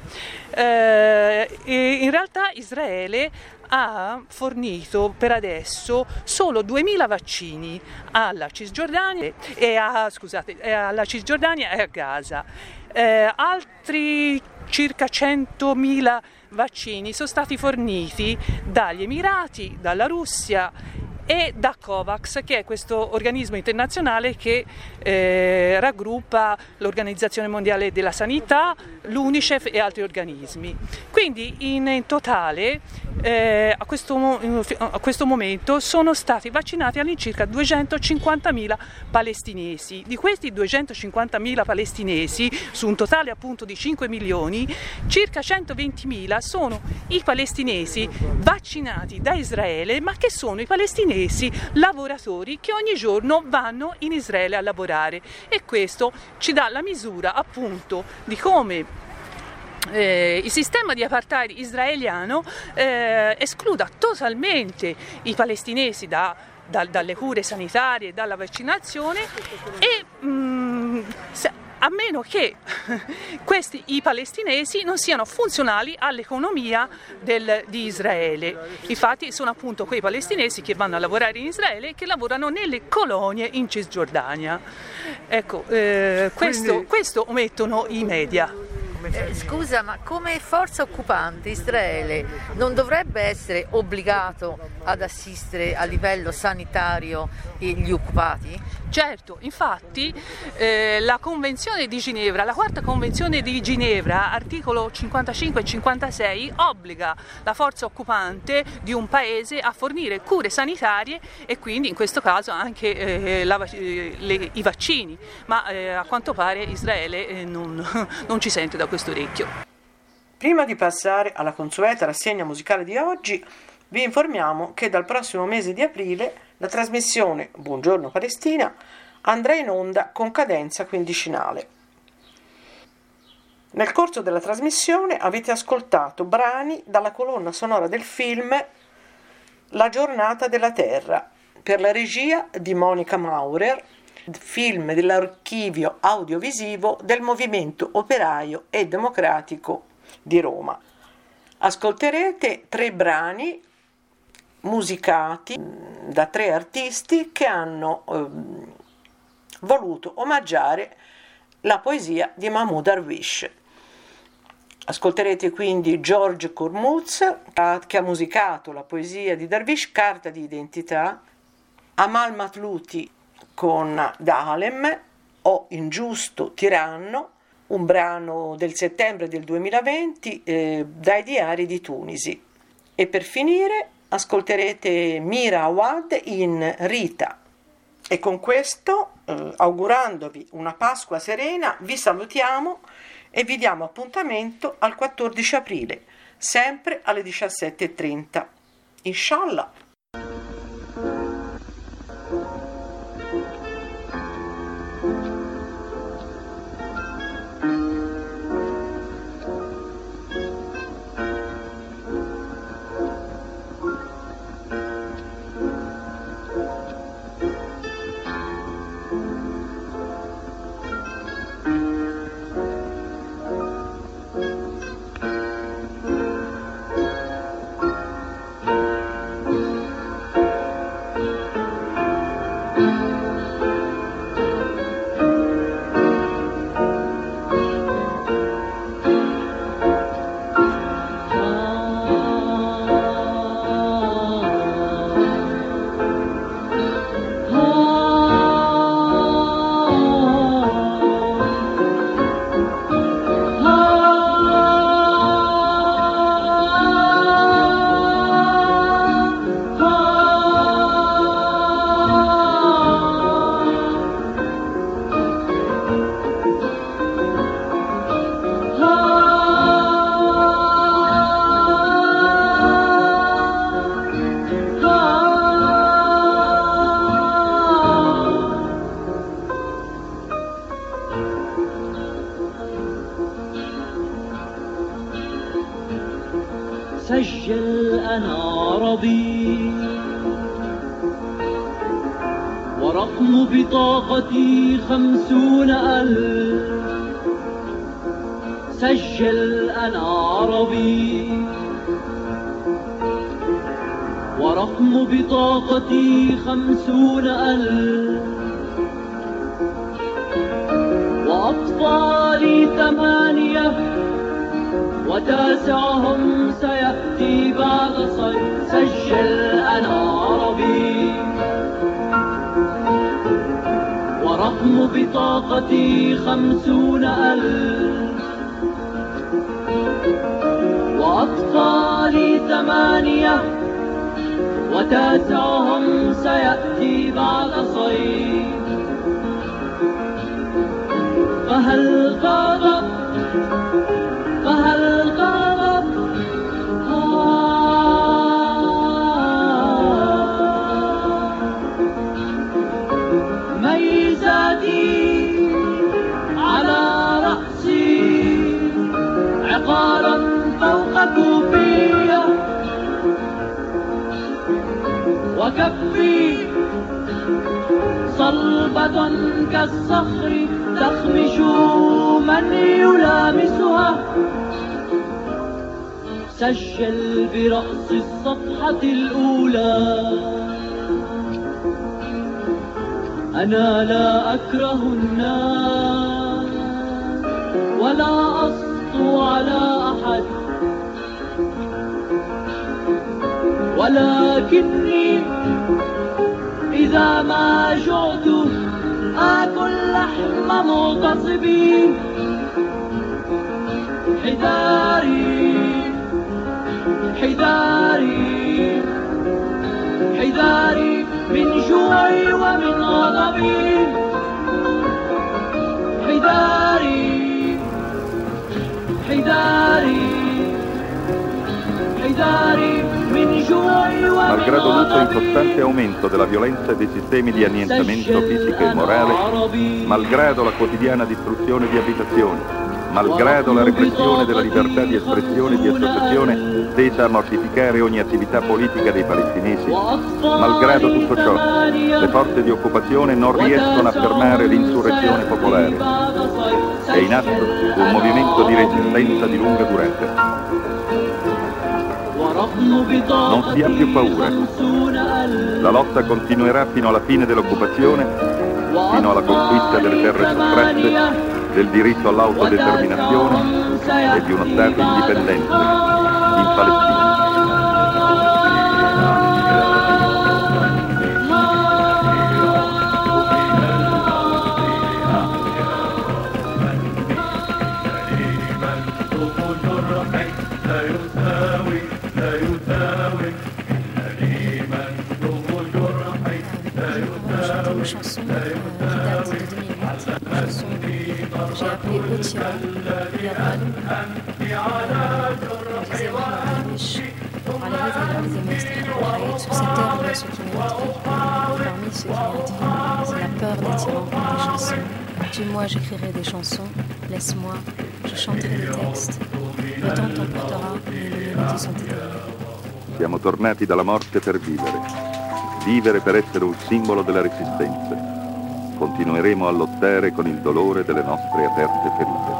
O: Eh, e in realtà Israele ha fornito per adesso solo duemila vaccini alla Cisgiordania e a, scusate, alla Cisgiordania e a Gaza. Eh, altri circa centomila vaccini sono stati forniti dagli Emirati, dalla Russia e da COVAX, che è questo organismo internazionale che eh, raggruppa l'Organizzazione Mondiale della Sanità, l'UNICEF e altri organismi. Quindi in, in totale eh, a, questo, a questo momento sono stati vaccinati all'incirca duecentocinquantamila palestinesi. Di questi duecentocinquantamila palestinesi, su un totale appunto di cinque milioni, circa centoventimila sono i palestinesi vaccinati da Israele, ma che sono i palestinesi lavoratori che ogni giorno vanno in Israele a lavorare, e questo ci dà la misura appunto di come eh, il sistema di apartheid israeliano eh, escluda totalmente i palestinesi da, da, dalle cure sanitarie, dalla vaccinazione e mh, se, a meno che questi, i palestinesi non siano funzionali all'economia del, di Israele. Infatti sono appunto quei palestinesi che vanno a lavorare in Israele e che lavorano nelle colonie in Cisgiordania. Ecco, eh, questo,
C: Quindi,
O: questo omettono i media.
P: Eh, scusa, ma come forza occupante Israele non dovrebbe essere obbligato ad assistere a livello sanitario gli occupati?
O: Certo, infatti eh, la Convenzione di Ginevra, la quarta Convenzione di Ginevra, articolo cinquantacinque e cinquantasei, obbliga la forza occupante di un paese a fornire cure sanitarie e quindi in questo caso anche eh, la, eh, le, i vaccini, ma eh, a quanto pare Israele eh, non, non ci sente da questo orecchio.
G: Prima di passare alla consueta rassegna musicale di oggi, vi informiamo che dal prossimo mese di aprile la trasmissione Buongiorno Palestina andrà in onda con cadenza quindicinale. Nel corso della trasmissione avete ascoltato brani dalla colonna sonora del film La giornata della terra, per la regia di Monica Maurer, film dell'archivio audiovisivo del Movimento Operaio e Democratico di Roma. Ascolterete tre brani musicati da tre artisti che hanno eh, voluto omaggiare la poesia di Mahmoud Darwish. Ascolterete quindi George Kormuz, che ha musicato la poesia di Darwish, Carta di identità, Amal Matluti con Dahlem o Ingiusto tiranno, un brano del settembre del duemilaventi eh, dai diari di Tunisi. E per finire ascolterete Mira Awad in Rita. E con questo, eh, augurandovi una Pasqua serena, vi salutiamo e vi diamo appuntamento al quattordici aprile, sempre alle diciassette e trenta. Inshallah.
M: سجل أنا عربي ورقم بطاقتي خمسون ألف. سجل أنا عربي ورقم بطاقتي خمسون ألف وأطفالي ثمانية وتاسعهم سيأتي بعد صيف. سجل أنا عربي ورقم بطاقتي خمسون ألف وأطفالي ثمانية وتاسعهم سيأتي بعد صيف. فهل غاب فهل غاب ميزاتي على رأسي عقارا فوق كوفية وكفي صلبة كالصخر تخمش من يلامسها. سجل برأس الصفحة الأولى أنا لا أكره الناس ولا أسطو على أحد ولكني إذا ما جعت آكل لحم مغتصبي حذاري حذاري حذاري من جوعي ومن غضبي حذاري حذاري حذاري من جوعي ومن
D: Malgrado l'uso in
M: غضبي
D: costante aumento della violenza e dei sistemi di annientamento fisico e morale, malgrado la quotidiana distruzione di abitazioni, malgrado la repressione della libertà di espressione e di associazione tesa a mortificare ogni attività politica dei palestinesi, malgrado tutto ciò, le forze di occupazione non riescono a fermare l'insurrezione popolare. È in atto un movimento di resistenza di lunga durata. Non si ha più paura. La lotta continuerà fino alla fine dell'occupazione, fino alla conquista delle terre sottratte, del diritto all'autodeterminazione e di uno Stato indipendente in Palestina.
Q: Une chanson euh, qui date de deux mille huit, une chanson que j'ai appelée Otira Yaval. disait Mahmoud على هذه الأرض ما يستحق الحياة sur cette terre il y a ceux qui méritent. Parmi ceux qui méritent, c'est la peur des tyrans, des chansons. Tue-moi, j'écrirai des chansons. Laisse-moi, je chanterai des textes. Le temps t'emportera, mais les mélodies sont éternelles.
D: Siamo tornati dalla morte per vivere. Vivere per essere un simbolo della resistenza. Continueremo a lottare con il dolore delle nostre aperte ferite.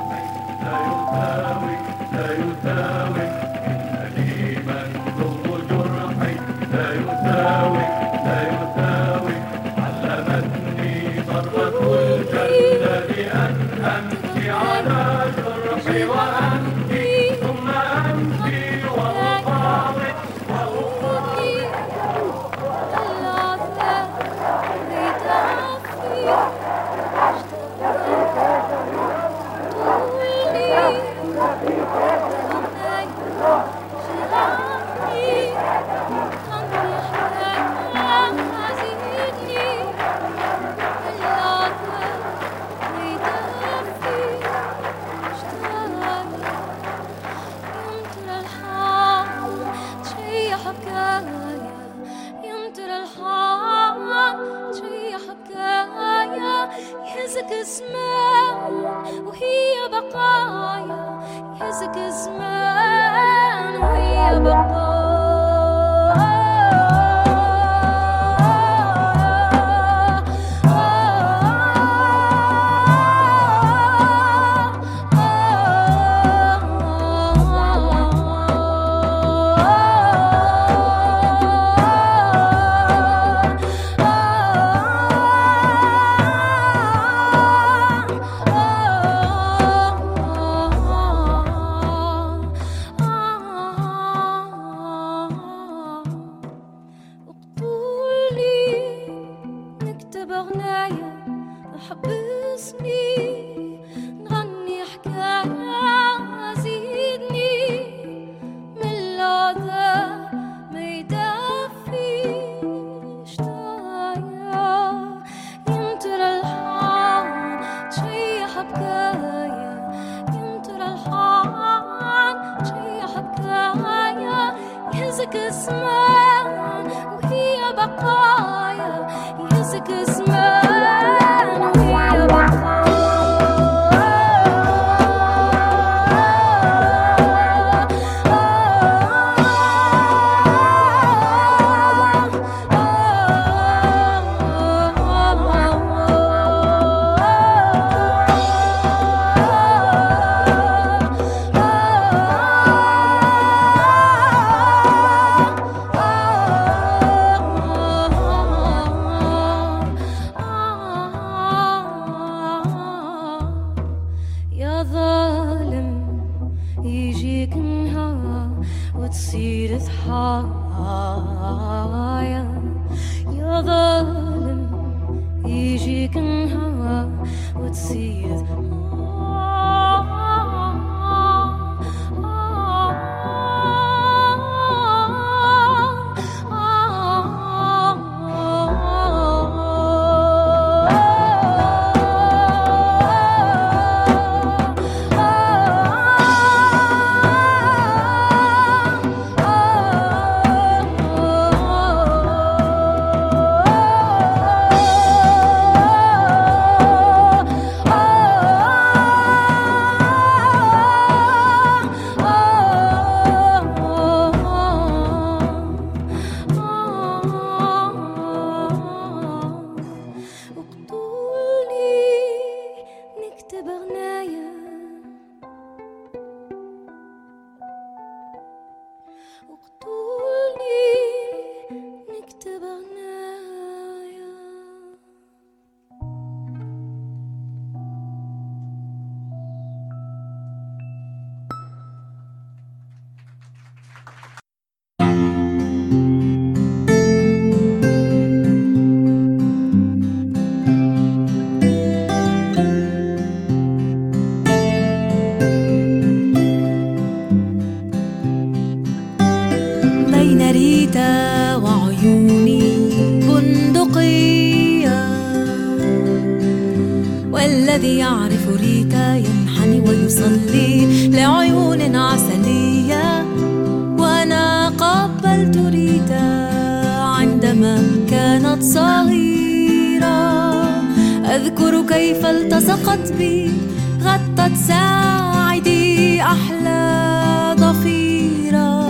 A: الذي يعرف ريتا ينحني ويصلي لعيون عسلية. وأنا قبلت ريتا عندما كانت صغيرة. أذكر كيف التصقت بي، غطت ساعدي أحلى ضفيرة.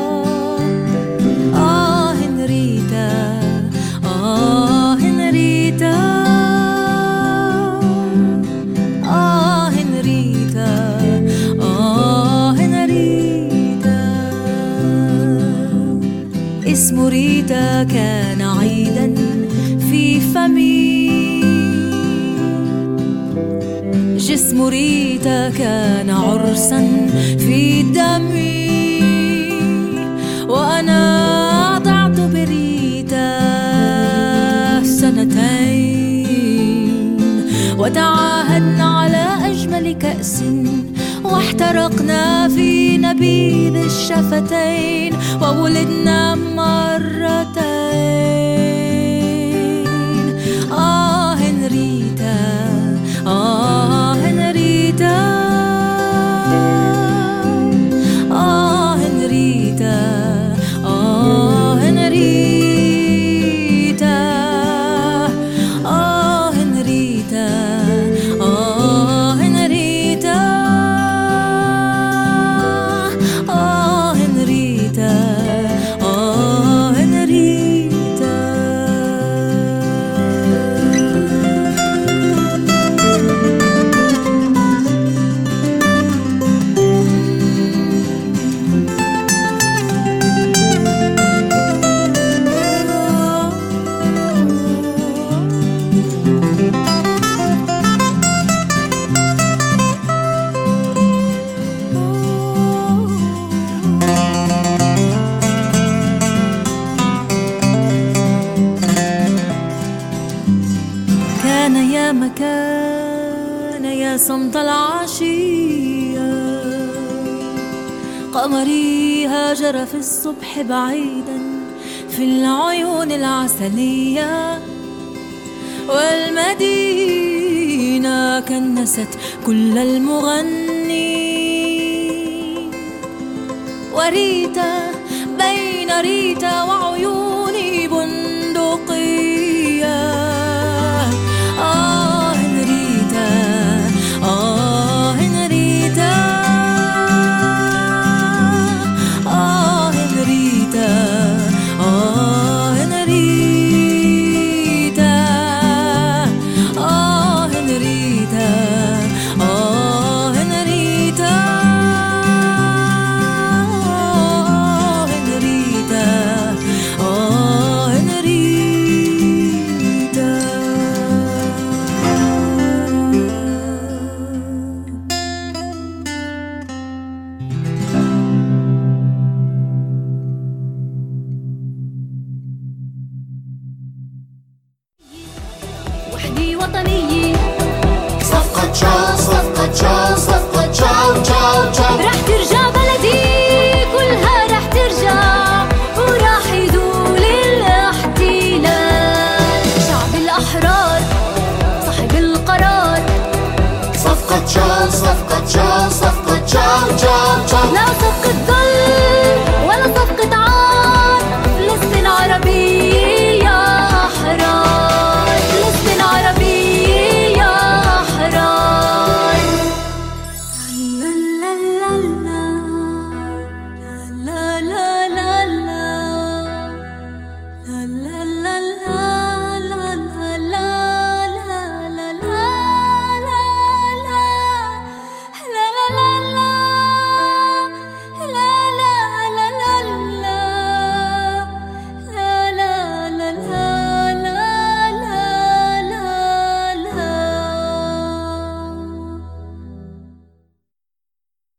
A: آه ريتا، آه ريتا، آه ريتا، آه ريتا. اسم ريتا كان عيدا في فمي، جسم ريتا كان عرسا في دمي. وأنا ضعت بريتا سنتين، وتعاهدنا على أجمل كأس، واحترقنا في نبيذ الشفتين، وولدنا مرتين. آه ريتا، آه ريتا، آه ريتا، آه ريتا، آه ريتا، آه ريتا، آه ريتا، آه ريتا. كان يا مكان يا صمت العشية، قمري هاجر في الصبح بعيدا في العيون العسلية. والمدينة كنست كل المغنين، وريتا بين ريتا وعيوني بندقية. آه ريتا، آه ريتا، آه ريتا، آه ريتا، آه ريتا، آه ريتا، آه ريتا، آه ريتا. وحدي وطنية،
B: صفقة تشاو صفقة تشاو صفقة تشاو تشاو تشاو.
A: رح ترجع بلدي كلها، رح ترجع وراح يزول الاحتلال. شعب الأحرار صاحب القرار.
B: صفقة تشاو